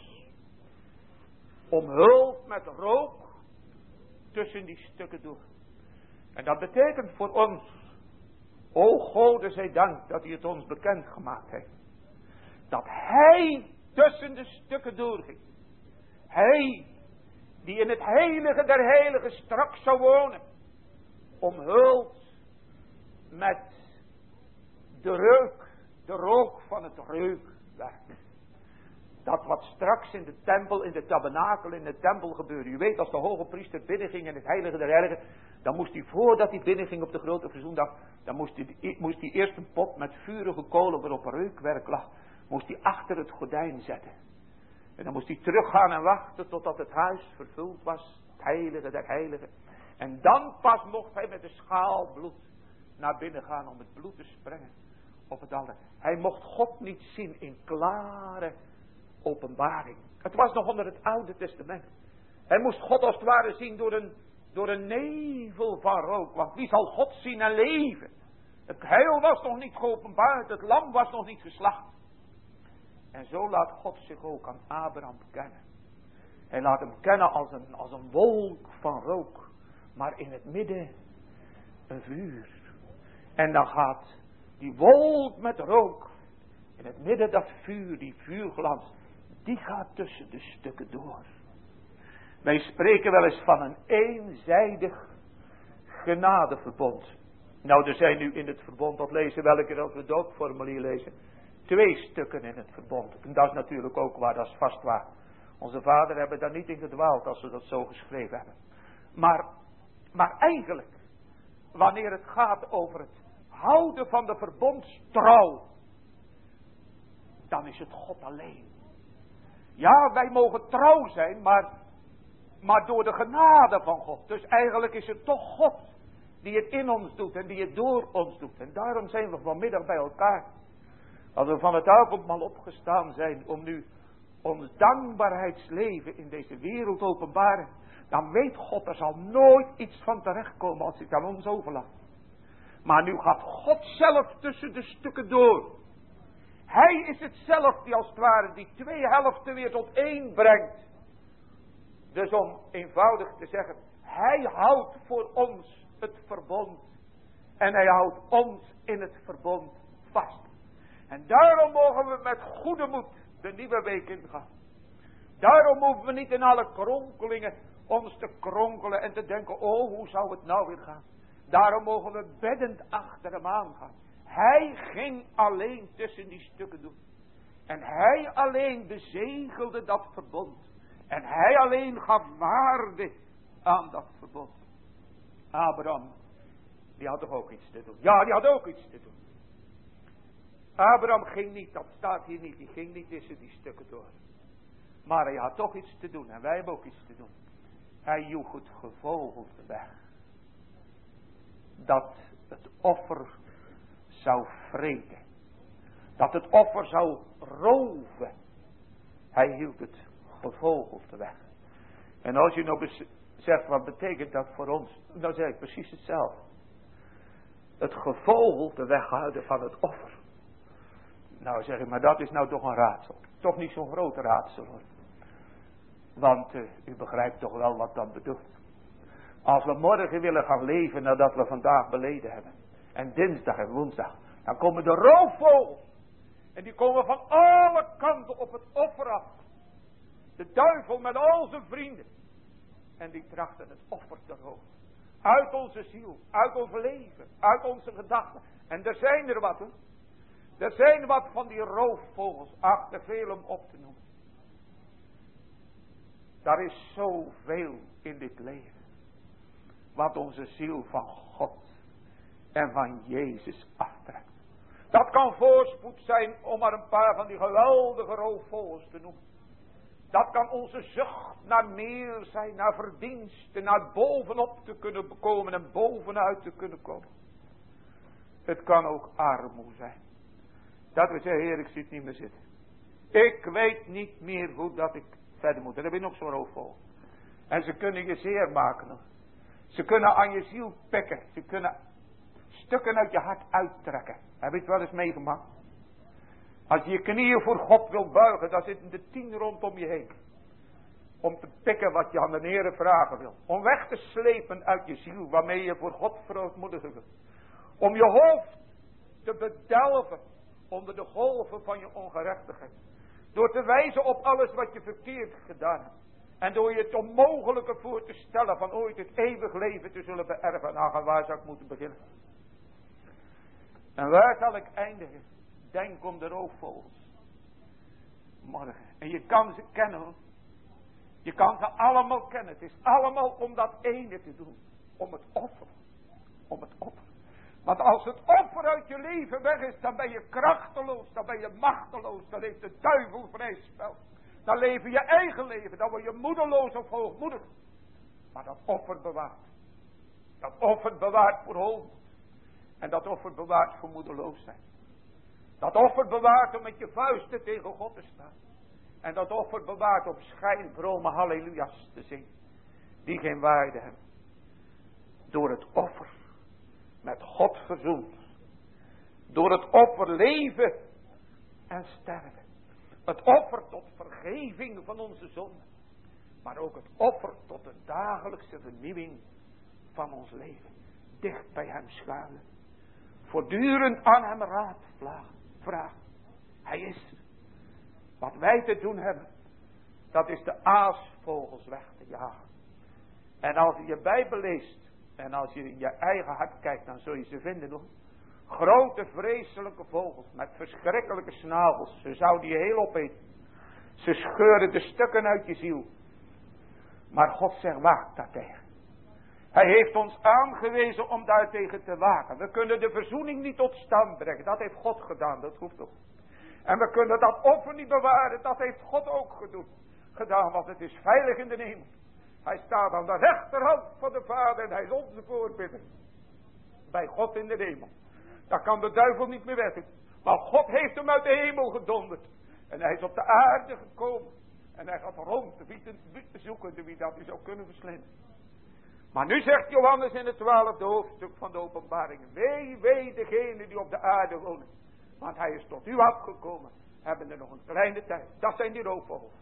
Omhuld met rook tussen die stukken door. En dat betekent voor ons, o Gode zij dank dat hij het ons bekend gemaakt heeft. Dat hij tussen de stukken doorging. Hij die in het heilige der heiligen straks zou wonen. Omhuld met de reuk, de rook van het reukwerk. Dat wat straks in de tempel, in de tabernakel, in de tempel gebeurde. U weet, als de hoge priester binnenging in het heilige der heiligen, dan moest hij, voordat hij binnenging op de grote verzoendag, dan moest hij, moest hij eerst een pot met vurige kolen waarop reukwerk lag, moest hij achter het gordijn zetten. En dan moest hij teruggaan en wachten totdat het huis vervuld was, het heilige der heiligen. En dan pas mocht hij met de schaal bloed naar binnen gaan om het bloed te sprengen op het altaar. Hij mocht God niet zien in klare openbaring. Het was nog onder het Oude Testament. Hij moest God als het ware zien door een, door een nevel van rook. Want wie zal God zien en leven? Het heil was nog niet geopenbaard. Het lam was nog niet geslacht. En zo laat God zich ook aan Abraham kennen. Hij laat hem kennen als een, als een wolk van rook. Maar in het midden een vuur. En dan gaat die wolk met rook. In het midden dat vuur, die vuurglans. Die gaat tussen de stukken door. Wij spreken wel eens van een eenzijdig genadeverbond. Nou, er zijn nu in het verbond, dat lezen we elke keer als we het doopformulier lezen, twee stukken in het verbond. En dat is natuurlijk ook waar, dat is vast waar. Onze vader hebben daar niet in gedwaald als ze dat zo geschreven hebben. Maar, maar eigenlijk, wanneer het gaat over het houden van de verbondstrouw, dan is het God alleen. Ja, wij mogen trouw zijn, maar, maar door de genade van God. Dus eigenlijk is het toch God die het in ons doet en die het door ons doet. En daarom zijn we vanmiddag bij elkaar. Als we van het avondmaal opgestaan zijn om nu ons dankbaarheidsleven in deze wereld openbaren, dan weet God, er zal nooit iets van terechtkomen als ik aan ons overlaat. Maar nu gaat God zelf tussen de stukken door. Hij is het zelf die als het ware die twee helften weer tot één brengt. Dus om eenvoudig te zeggen, hij houdt voor ons het verbond. En hij houdt ons in het verbond vast. En daarom mogen we met goede moed de nieuwe week ingaan. Daarom hoeven we niet in alle kronkelingen ons te kronkelen en te denken, oh hoe zou het nou weer gaan. Daarom mogen we beddend achter hem aangaan. Hij ging alleen tussen die stukken doen. En hij alleen bezegelde dat verbond. En hij alleen gaf waarde aan dat verbond. Abraham, die had toch ook iets te doen? Ja, die had ook iets te doen. Abraham ging niet, dat staat hier niet, die ging niet tussen die stukken door. Maar hij had toch iets te doen en wij hebben ook iets te doen. Hij joeg het gevogelte weg. Dat het offer zou vreten. Dat het offer zou roven. Hij hield het gevogelte weg. En als je nou zegt, wat betekent dat voor ons? Dan zeg ik precies hetzelfde. Het gevogelte weghouden van het offer. Nou zeg ik, maar dat is nou toch een raadsel. Toch niet zo'n groot raadsel hoor. Want uh, u begrijpt toch wel wat dat bedoelt. Als we morgen willen gaan leven nadat we vandaag beleden hebben. En dinsdag en woensdag. Dan komen de roofvogels. En die komen van alle kanten op het offer af. De duivel met al zijn vrienden. En die trachten het offer te roven. Uit onze ziel. Uit ons leven. Uit onze gedachten. En er zijn er wat hoor. Er zijn wat van die roofvogels. Ach, te veel om op te noemen. Daar is zoveel in dit leven. Wat onze ziel van God en van Jezus aftrekt. Dat kan voorspoed zijn om maar een paar van die geweldige roofvogels te noemen. Dat kan onze zucht naar meer zijn, naar verdiensten, naar bovenop te kunnen komen en bovenuit te kunnen komen. Het kan ook armoede zijn. Dat we zeggen, Heer, ik zie het niet meer zitten. Ik weet niet meer hoe dat ik verder moet. En dan ben je nog zo'n roofvogel. En ze kunnen je zeer maken. Hoor. Ze kunnen aan je ziel pikken. Ze kunnen stukken uit je hart uittrekken. Heb je het wel eens meegemaakt? Als je je knieën voor God wil buigen, dan zitten de tien rondom je heen. Om te pikken wat je aan de Heere vragen wil. Om weg te slepen uit je ziel, waarmee je voor God verootmoedigen wil. Om je hoofd te bedelven onder de golven van je ongerechtigheid. Door te wijzen op alles wat je verkeerd gedaan hebt. En door je het onmogelijke voor te stellen van ooit het eeuwig leven te zullen beërven. Nou, waar zou ik moeten beginnen? En waar zal ik eindigen? Denk om de roofvogels. Morgen. En je kan ze kennen hoor. Je kan ze allemaal kennen. Het is allemaal om dat ene te doen. Om het offer. Om het offer. Want als het offer uit je leven weg is, dan ben je krachteloos. Dan ben je machteloos. Dan heeft de duivel vrij spel. Dan leef je je eigen leven. Dan word je moedeloos of hoogmoedig. Maar dat offer bewaart. Dat offer bewaart voor hoogmoed. En dat offer bewaart voor moedeloosheid. Dat offer bewaart om met je vuisten tegen God te staan. En dat offer bewaart om schijnvrome halleluja's te zingen. Die geen waarde hebben. Door het offer. Met God verzoend. Door het offer leven en sterven. Het offer tot vergeving van onze zonden. Maar ook het offer tot de dagelijkse vernieuwing van ons leven. Dicht bij hem schuilen. Voortdurend aan hem raad vragen. Hij is. Wat wij te doen hebben. Dat is de aasvogels weg te jagen. En als je je Bijbel leest. En als je in je eigen hart kijkt. Dan zul je ze vinden hoor. Grote vreselijke vogels. Met verschrikkelijke snavels. Ze zouden je heel opeten. Ze scheuren de stukken uit je ziel. Maar God zegt waak daartegen. Hij heeft ons aangewezen om daartegen te waken. We kunnen de verzoening niet tot stand brengen. Dat heeft God gedaan. Dat hoeft ook. En we kunnen dat offer niet bewaren. Dat heeft God ook gedaan. Want het is veilig in de hemel. Hij staat aan de rechterhand van de Vader. En hij is onze voorbidder. Bij God in de hemel. Daar kan de duivel niet meer weg. Maar God heeft hem uit de hemel gedonderd. En hij is op de aarde gekomen. En hij gaat rond te zoeken wie dat hij zou kunnen verslinden. Maar nu zegt Johannes in het twaalfde hoofdstuk van de openbaring. Wee, wee degene die op de aarde wonen. Want hij is tot u afgekomen. Hebben er nog een kleine tijd. Dat zijn die roofvogels.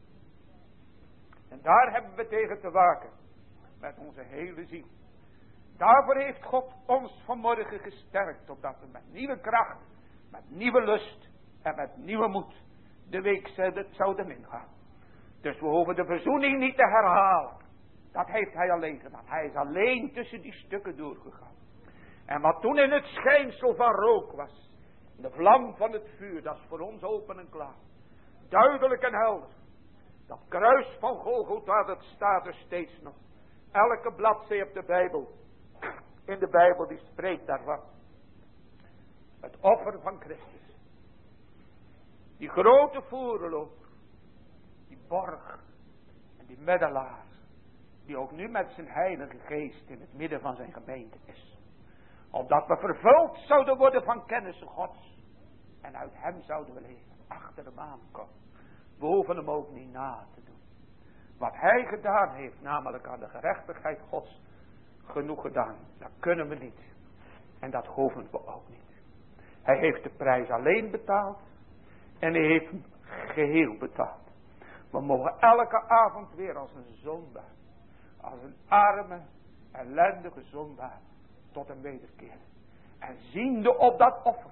En daar hebben we tegen te waken. Met onze hele ziel. Daarvoor heeft God ons vanmorgen gesterkt. Opdat we met nieuwe kracht. Met nieuwe lust. En met nieuwe moed. De week zouden ingaan. Dus we hoeven de verzoening niet te herhalen. Dat heeft hij alleen gedaan. Hij is alleen tussen die stukken doorgegaan. En wat toen in het schijnsel van rook was. De vlam van het vuur. Dat is voor ons open en klaar. Duidelijk en helder. Dat kruis van Golgotha, dat staat er steeds nog. Elke bladzij op de Bijbel. In de Bijbel die spreekt daarvan. Het offer van Christus. Die grote voorloper. Die borg. En die middelaar. Die ook nu met zijn heilige geest in het midden van zijn gemeente is. Opdat we vervuld zouden worden van kennis Gods. En uit hem zouden we leven. Achter hem aankomen. We hoeven hem ook niet na te doen. Wat hij gedaan heeft, namelijk aan de gerechtigheid Gods, genoeg gedaan. Dat kunnen we niet. En dat hoeven we ook niet. Hij heeft de prijs alleen betaald. En hij heeft hem geheel betaald. We mogen elke avond weer als een zondaar. Als een arme, ellendige zondaar. Tot hem wederkeren. En ziende op dat offer.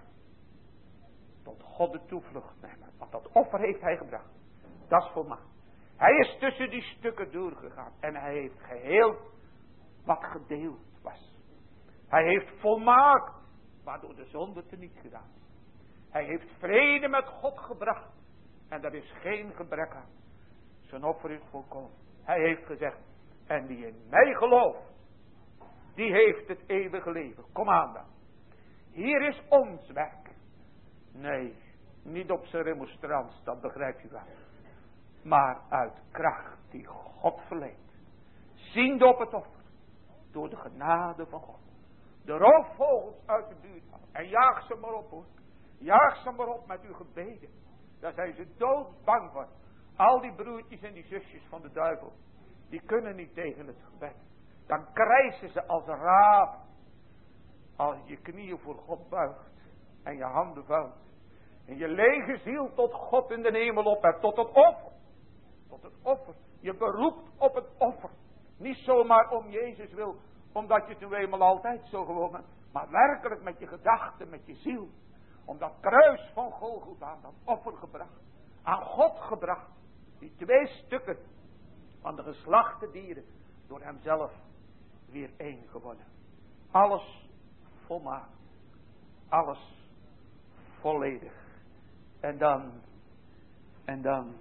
Tot God de toevlucht nemen. Want dat offer heeft hij gebracht. Dat is volmaakt. Hij is tussen die stukken doorgegaan. En hij heeft geheel wat gedeeld was. Hij heeft volmaakt. Waardoor de zonde teniet gedaan is. Hij heeft vrede met God gebracht. En daar is geen gebrek aan. Zijn offer is volkomen. Hij heeft gezegd. En die in mij gelooft. Die heeft het eeuwige leven. Kom aan dan. Hier is ons werk. Nee. Niet op zijn remonstrans. Dat begrijpt u wel. Maar uit kracht die God verleent. Ziende op het offer. Door de genade van God. De roofvogels uit de buurt halen. En jaag ze maar op hoor. Jaag ze maar op met uw gebeden. Daar zijn ze doodsbang voor. Al die broertjes en die zusjes van de duivel. Die kunnen niet tegen het gebed. Dan krijsen ze als raven. Als je je knieën voor God buigt. En je handen vouwt. En je lege ziel tot God in de hemel opheft. Tot het offer. Tot het offer. Je beroept op het offer. Niet zomaar om Jezus wil. Omdat je het nu eenmaal altijd zo gewoon bent. Maar werkelijk met je gedachten, met je ziel. Om dat kruis van Golgotha aan dat offer gebracht. Aan God gebracht. Die twee stukken van de geslachte dieren. Door hemzelf weer één gewonnen. Alles volmaakt. Alles volledig. En dan. En dan.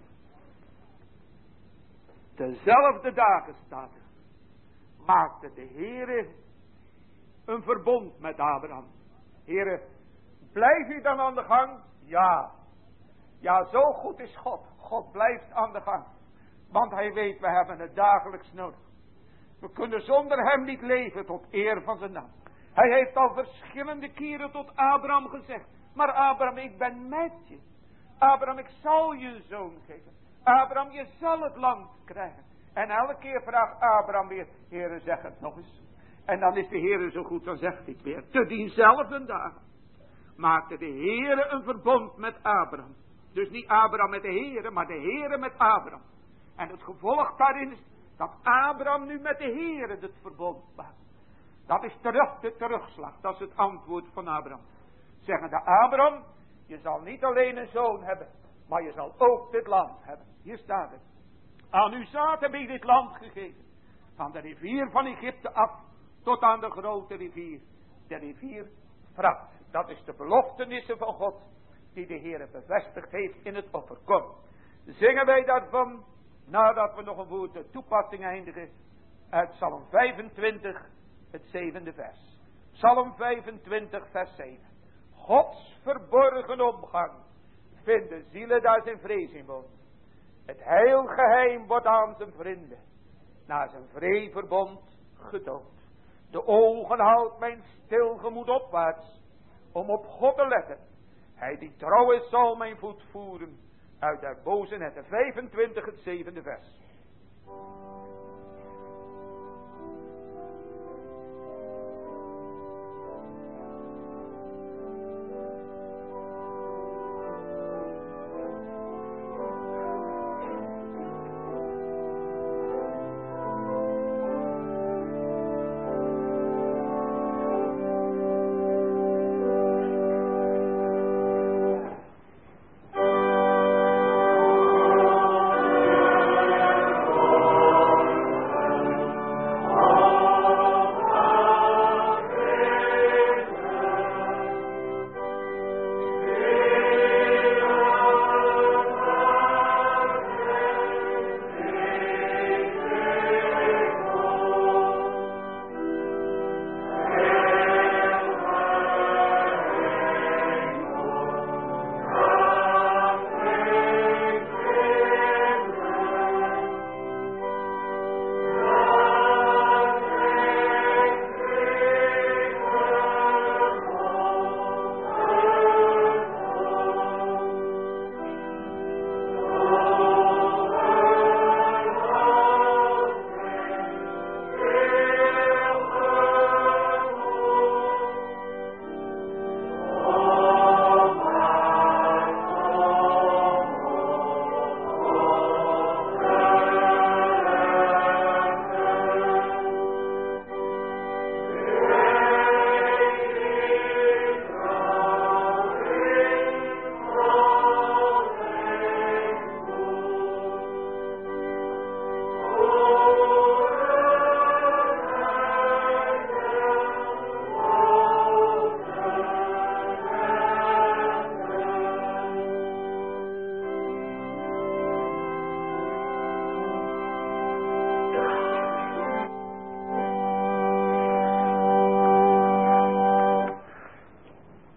Dezelfde dagen staat er. Maakte de Heere een verbond met Abraham. Heere, blijf u dan aan de gang? Ja. Ja, zo goed is God. God blijft aan de gang. Want hij weet, we hebben het dagelijks nodig. We kunnen zonder hem niet leven tot eer van zijn naam. Hij heeft al verschillende keren tot Abraham gezegd. Maar Abraham, ik ben met je. Abraham, ik zal je een zoon geven. Abraham, je zal het land krijgen. En elke keer vraagt Abraham weer, Heere, zeg het nog eens. En dan is de Heere zo goed, dan zegt hij het weer. Te diezelfde dagen maakte de Heere een verbond met Abraham. Dus niet Abraham met de Heere, maar de Heere met Abraham. En het gevolg daarin is dat Abraham nu met de Heere het verbond maakt. Dat is terug de terugslag. Dat is het antwoord van Abraham. Zeggende, Abraham, je zal niet alleen een zoon hebben, maar je zal ook dit land hebben. Hier staat het. Aan uw zaad heb ik dit land gegeven. Van de rivier van Egypte af tot aan de grote rivier. De rivier Frat. Dat is de beloftenissen van God. Die de Heer bevestigd heeft in het offer. Kom. Zingen wij daarvan. Nadat we nog een woord de toepassing eindigen. Uit Psalm vijfentwintig. Het zevende vers. Psalm vijfentwintig vers zeven. Gods verborgen omgang. Vinden zielen daar zijn vrees in woont. Het heilgeheim wordt aan zijn vrienden. Na zijn vreeverbond getoond. De ogen houdt mijn stil gemoed opwaarts. Om op God te letten. Hij die trouw is zal mijn voet voeren. Uit der boze netten. vijfentwintig het zevende vers.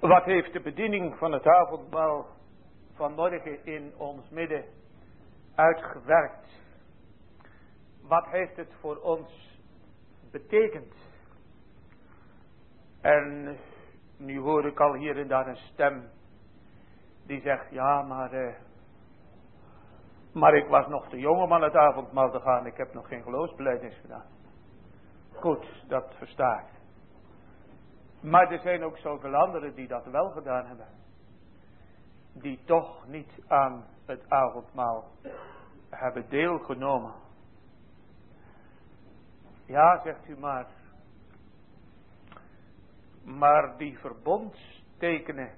Wat heeft de bediening van het avondmaal vanmorgen in ons midden uitgewerkt? Wat heeft het voor ons betekend? En nu hoor ik al hier en daar een stem die zegt, ja maar, eh, maar ik was nog te jong om aan het avondmaal te gaan. Ik heb nog geen geloofsbelijdenis gedaan. Goed, dat versta ik. Maar er zijn ook zoveel anderen die dat wel gedaan hebben. Die toch niet aan het avondmaal hebben deelgenomen. Ja, zegt u maar. Maar die verbondstekenen.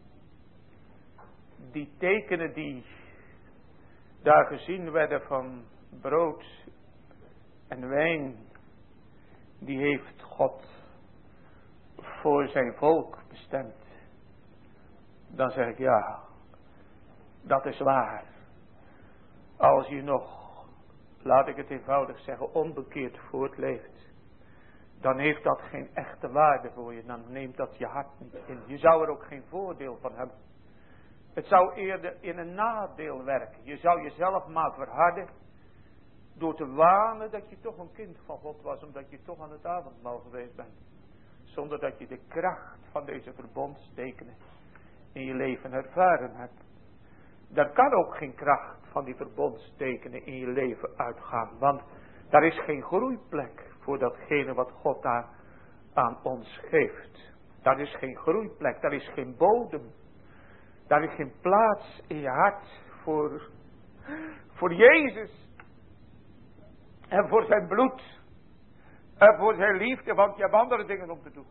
Die tekenen die daar gezien werden van brood en wijn. Die heeft God voor zijn volk bestemd. Dan zeg ik ja, dat is waar. Als je nog, laat ik het eenvoudig zeggen, onbekeerd voortleeft, dan heeft dat geen echte waarde voor je. Dan neemt dat je hart niet in. Je zou er ook geen voordeel van hebben. Het zou eerder in een nadeel werken. Je zou jezelf maar verharden door te wanen dat je toch een kind van God was, omdat je toch aan het avondmaal geweest bent. Zonder dat je de kracht van deze verbondstekenen in je leven ervaren hebt. Daar kan ook geen kracht van die verbondstekenen in je leven uitgaan. Want daar is geen groeiplek voor datgene wat God daar aan ons geeft. Daar is geen groeiplek, daar is geen bodem. Daar is geen plaats in je hart voor, voor Jezus. En voor zijn bloed. En voor zijn liefde, want je hebt andere dingen om te doen.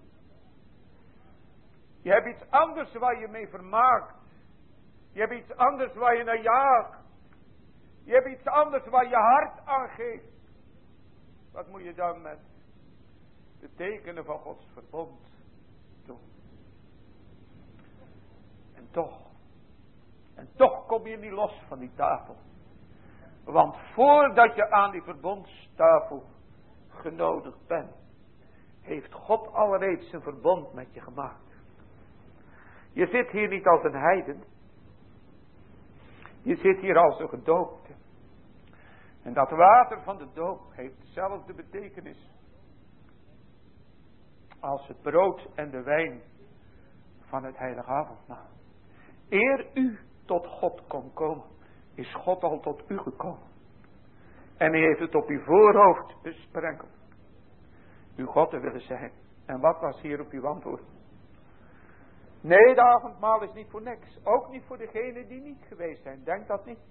Je hebt iets anders waar je mee vermaakt. Je hebt iets anders waar je naar jaagt. Je hebt iets anders waar je hart aan geeft. Wat moet je dan met de tekenen van Gods verbond doen? En toch, en toch kom je niet los van die tafel. Want voordat je aan die verbondstafel genodigd bent, heeft God al reeds een verbond met je gemaakt. Je zit hier niet als een heiden. Je zit hier als een gedoopte. En dat water van de doop heeft dezelfde betekenis als het brood en de wijn van het heilige avondmaal. Eer u tot God kon komen, is God al tot u gekomen. En hij heeft het op uw voorhoofd besprenkeld. Uw God te willen zijn. En wat was hier op uw antwoord? Nee, de avondmaal is niet voor niks. Ook niet voor degenen die niet geweest zijn. Denk dat niet.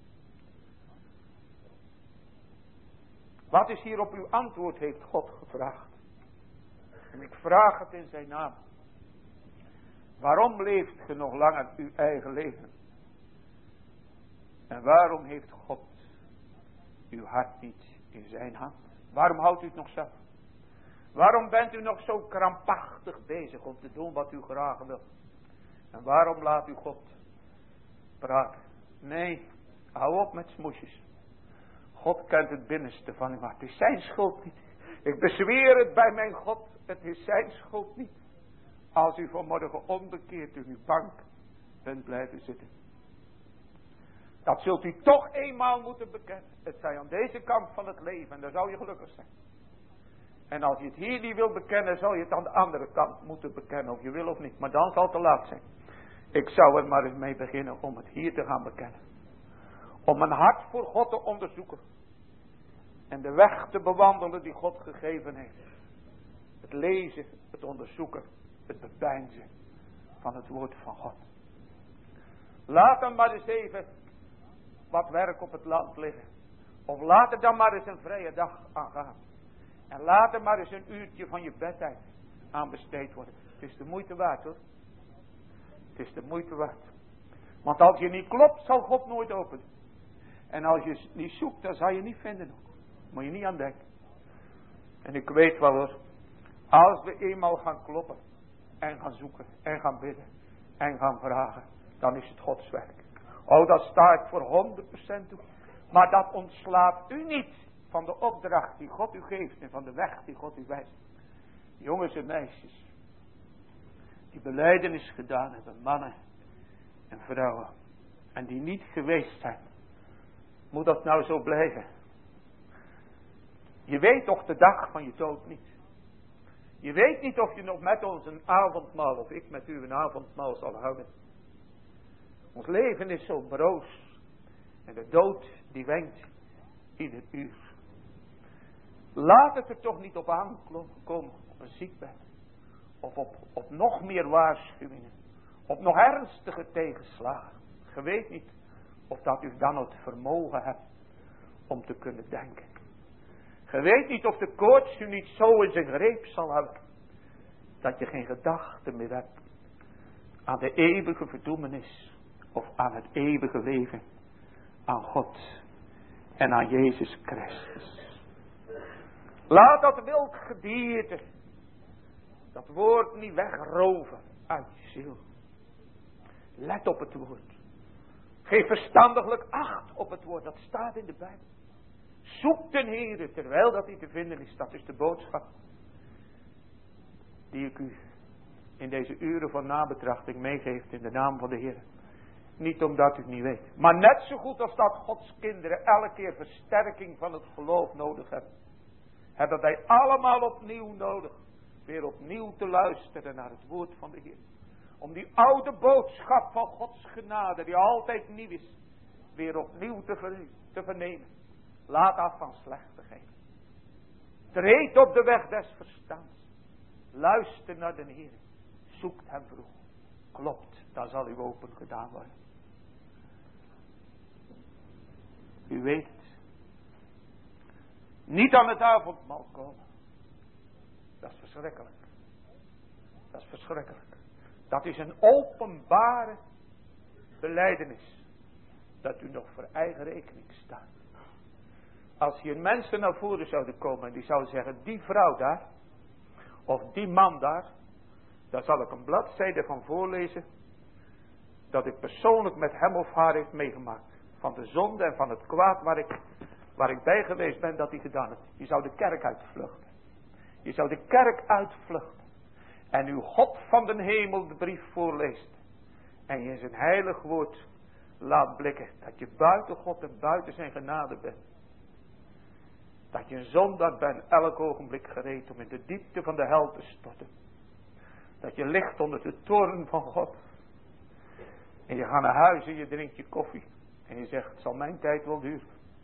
Wat is hier op uw antwoord, heeft God gevraagd. En ik vraag het in zijn naam. Waarom leeft ge nog langer uw eigen leven? En waarom heeft God uw hart niet in zijn hand? Waarom houdt u het nog zelf? Waarom bent u nog zo krampachtig bezig om te doen wat u graag wilt? En waarom laat u God praten? Nee, hou op met smoesjes. God kent het binnenste van uw hart. Het is zijn schuld niet. Ik bezweer het bij mijn God. Het is zijn schuld niet. Als u vanmorgen onbekeerd in uw bank bent blijven zitten. Dat zult u toch eenmaal moeten bekennen. Het zij aan deze kant van het leven. En dan zou je gelukkig zijn. En als je het hier niet wil bekennen, zal je het aan de andere kant moeten bekennen. Of je wil of niet. Maar dan zal het te laat zijn. Ik zou er maar eens mee beginnen om het hier te gaan bekennen. Om mijn hart voor God te onderzoeken. En de weg te bewandelen die God gegeven heeft. Het lezen, het onderzoeken, het bepeinzen van het woord van God. Laat dan maar eens even wat werk op het land liggen. Of laat er dan maar eens een vrije dag aan gaan. En laat er maar eens een uurtje van je bedtijd aan besteed worden. Het is de moeite waard hoor. Het is de moeite waard. Want als je niet klopt, zal God nooit openen. En als je niet zoekt, dan zal je niet vinden. Moet je niet aan denken. En ik weet wel hoor. Als we eenmaal gaan kloppen. En gaan zoeken. En gaan bidden. En gaan vragen. Dan is het Gods werk. Oh, dat sta ik voor honderd procent toe. Maar dat ontslaat u niet van de opdracht die God u geeft. En van de weg die God u wijst. Jongens en meisjes. die belijdenis gedaan hebben, mannen en vrouwen, en die niet geweest zijn. Moet dat nou zo blijven? Je weet toch de dag van je dood niet. Je weet niet of je nog met ons een avondmaal, of ik met u een avondmaal zal houden. Ons leven is zo broos. En de dood die wenkt ieder uur. Laat het er toch niet op aankomen, op een ziekbed. Of op, op nog meer waarschuwingen. Op nog ernstige tegenslagen. Je weet niet of dat u dan het vermogen hebt om te kunnen denken. Je weet niet of de koorts u niet zo in zijn greep zal houden. Dat je geen gedachte meer hebt aan de eeuwige verdoemenis. Of aan het eeuwige leven. Aan God en aan Jezus Christus. Laat dat wild gedierte, dat woord niet wegroven uit je ziel. Let op het woord. Geef verstandiglijk acht op het woord, dat staat in de Bijbel. Zoek den Heere terwijl dat hij te vinden is. Dat is de boodschap die ik u in deze uren van nabetrachting meegeef in de naam van de Heer. Niet omdat u het niet weet. Maar net zo goed als dat Gods kinderen elke keer versterking van het geloof nodig hebben. Hebben wij allemaal opnieuw nodig. Weer opnieuw te luisteren naar het woord van de Heer. Om die oude boodschap van Gods genade die altijd nieuw is. Weer opnieuw te, ver, te vernemen. Laat af van slechtigheid. Treed op de weg des verstands. Luister naar de Heer. Zoekt hem vroeg. Klopt, dan zal u open gedaan worden. U weet het. Niet aan het avondmaal komen. Dat is verschrikkelijk. Dat is verschrikkelijk. Dat is een openbare belijdenis. Dat u nog voor eigen rekening staat. Als hier mensen naar voren zouden komen en die zouden zeggen, die vrouw daar, of die man daar, daar zal ik een bladzijde van voorlezen, dat ik persoonlijk met hem of haar heeft meegemaakt. Van de zonde en van het kwaad waar ik, waar ik bij geweest ben dat hij gedaan heeft. Je zou de kerk uitvluchten. Je zou de kerk uitvluchten. En uw God van den hemel de brief voorleest. En je in zijn heilig woord laat blikken. Dat je buiten God en buiten zijn genade bent. Dat je een zondaar bent, elk ogenblik gereed om in de diepte van de hel te storten. Dat je ligt onder de toorn van God. En je gaat naar huis en je drinkt je koffie. En je zegt, het zal mijn tijd wel duren.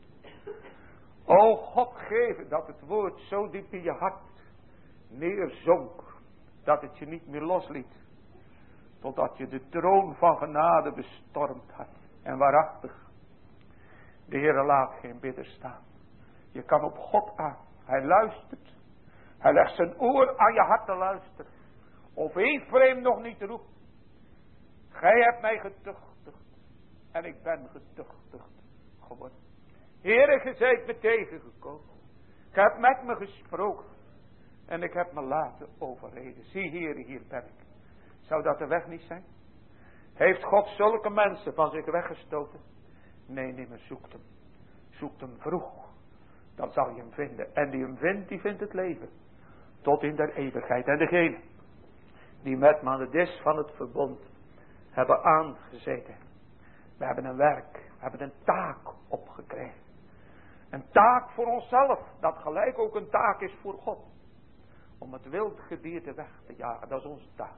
O God, geven dat het woord zo diep in je hart neerzonk. Dat het je niet meer losliet. Totdat je de troon van genade bestormd had. En waarachtig, de Heere laat geen bidder staan. Je kan op God aan. Hij luistert. Hij legt zijn oor aan je hart te luisteren. Of Ephraim nog niet roept. Gij hebt mij getuchtigd. En ik ben getuchtigd geworden. Heere, ge zijt me tegengekomen. Ge hebt met me gesproken. En ik heb me laten overreden. Zie Heere, hier ben ik. Zou dat de weg niet zijn? Heeft God zulke mensen van zich weggestoten? Nee, nimmer, zoekt hem. Zoekt hem vroeg. Dan zal je hem vinden. En die hem vindt, die vindt het leven. Tot in der eeuwigheid. En degene die met me aan de dis van het verbond hebben aangezeten. We hebben een werk. We hebben een taak opgekregen. Een taak voor onszelf. Dat gelijk ook een taak is voor God. Om het wildgedierte weg te jagen. Dat is onze taak.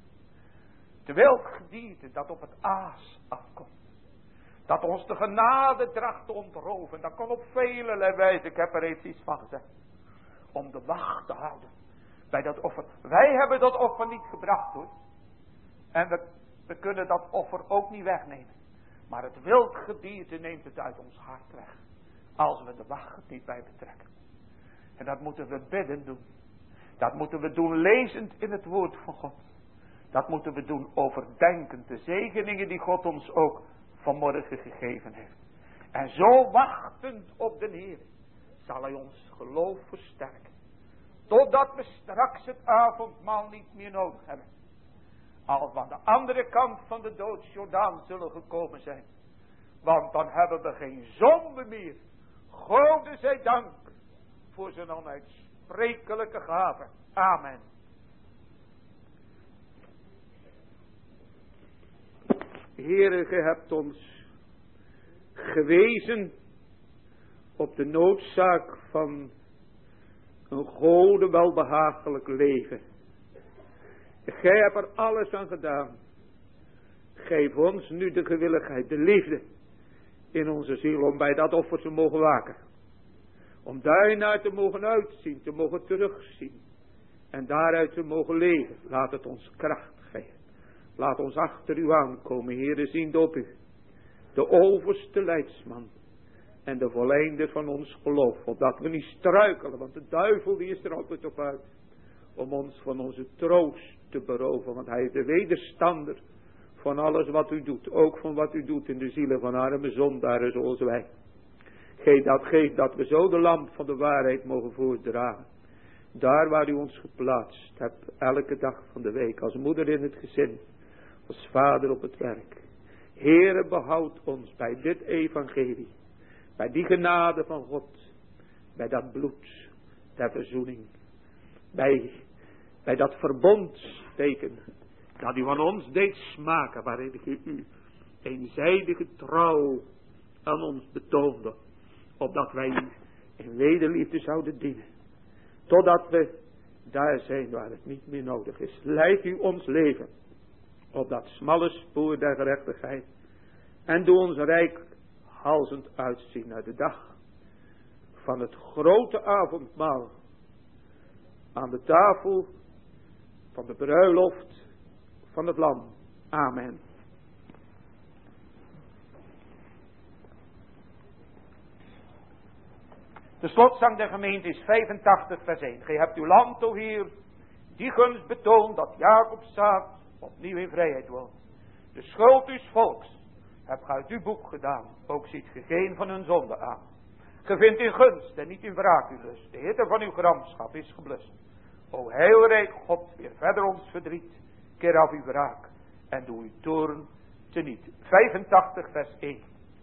Het wildgedierte dat op het aas afkomt. Dat ons de genade tracht te ontroven. Dat kan op vele wijze. Ik heb er reeds iets van gezegd. Om de wacht te houden. Bij dat offer. Wij hebben dat offer niet gebracht hoor. En we, we kunnen dat offer ook niet wegnemen. Maar het wildgedierte neemt het uit ons hart weg. Als we de wacht niet bij betrekken. En dat moeten we bidden doen. Dat moeten we doen lezend in het woord van God. Dat moeten we doen overdenkend. De zegeningen die God ons ook vanmorgen gegeven heeft. En zo wachtend op de Heer zal hij ons geloof versterken. Totdat we straks het avondmaal niet meer nodig hebben. Als we aan de andere kant van de doodsjordaan zullen gekomen zijn. Want dan hebben we geen zonde meer. Gode zij dank voor zijn onuitsprekelijke gave. Amen. Heere, gij hebt ons gewezen op de noodzaak van een Gode welbehagelijk leven. Gij hebt er alles aan gedaan. Geef ons nu de gewilligheid, de liefde in onze ziel om bij dat offer te mogen waken. Om daarnaar te mogen uitzien, te mogen terugzien. En daaruit te mogen leven. Laat het ons kracht geven. Laat ons achter u aankomen, Heere, ziende op u. De overste leidsman. En de volleinder van ons geloof. Opdat we niet struikelen, want de duivel die is er altijd op uit. Om ons van onze troost te beroven. Want hij is de wederstander van alles wat u doet. Ook van wat u doet in de zielen van arme zondaren zoals wij. Geef dat, geef dat we zo de lamp van de waarheid mogen voordragen. Daar waar u ons geplaatst hebt. Elke dag van de week. Als moeder in het gezin. Als vader op het werk. Heere, behoud ons bij dit evangelie. Bij die genade van God. Bij dat bloed. Der verzoening. Bij, bij dat verbondsteken. Dat u van ons deed smaken. Waarin u uw eenzijdige trouw aan ons betoonde. Opdat wij u in wederliefde zouden dienen. Totdat we daar zijn waar het niet meer nodig is. Leid u ons leven. Op dat smalle spoor der gerechtigheid. En doe ons rijk halzend uitzien naar de dag van het grote avondmaal. Aan de tafel van de bruiloft van het lam. Amen. De slotzang der gemeente is vijfentachtig vers één. Gij hebt uw land, o Heer, die gunst betoond dat Jacob's zaad opnieuw in vrijheid woont. De schuld uws volks hebt gij uit uw boek gedaan, ook ziet ge geen van hun zonde aan. Ge vindt in gunst en niet in wraak uw lust, de hitte van uw gramschap is geblust. O heilrijk God, weer verder ons verdriet, keer af uw wraak en doe uw toorn teniet. vijfentachtig vers één.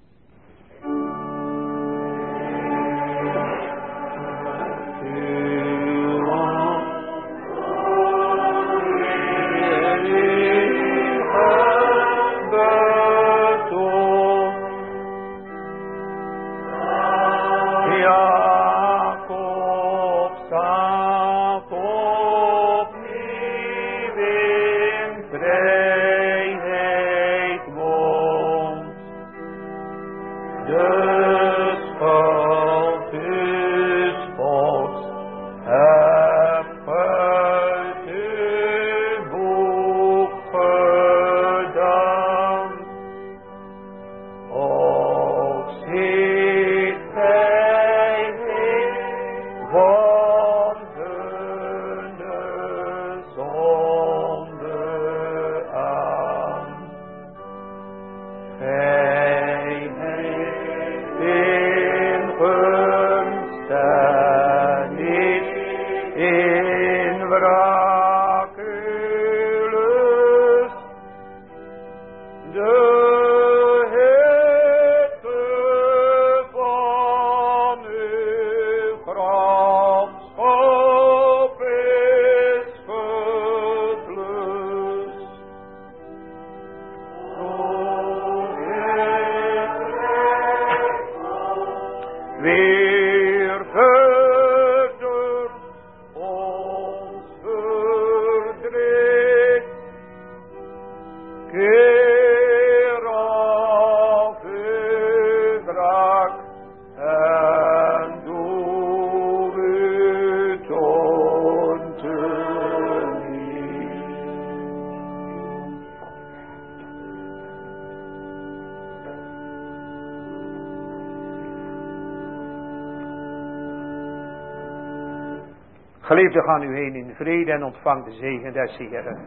Geliefden, gaan u heen in vrede en ontvang de zegen des Heeren.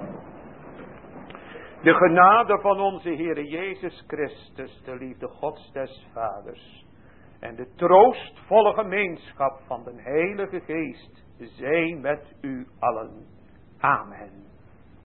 De genade van onze Heere Jezus Christus, de liefde Gods des Vaders en de troostvolle gemeenschap van de Heilige Geest zijn met u allen. Amen.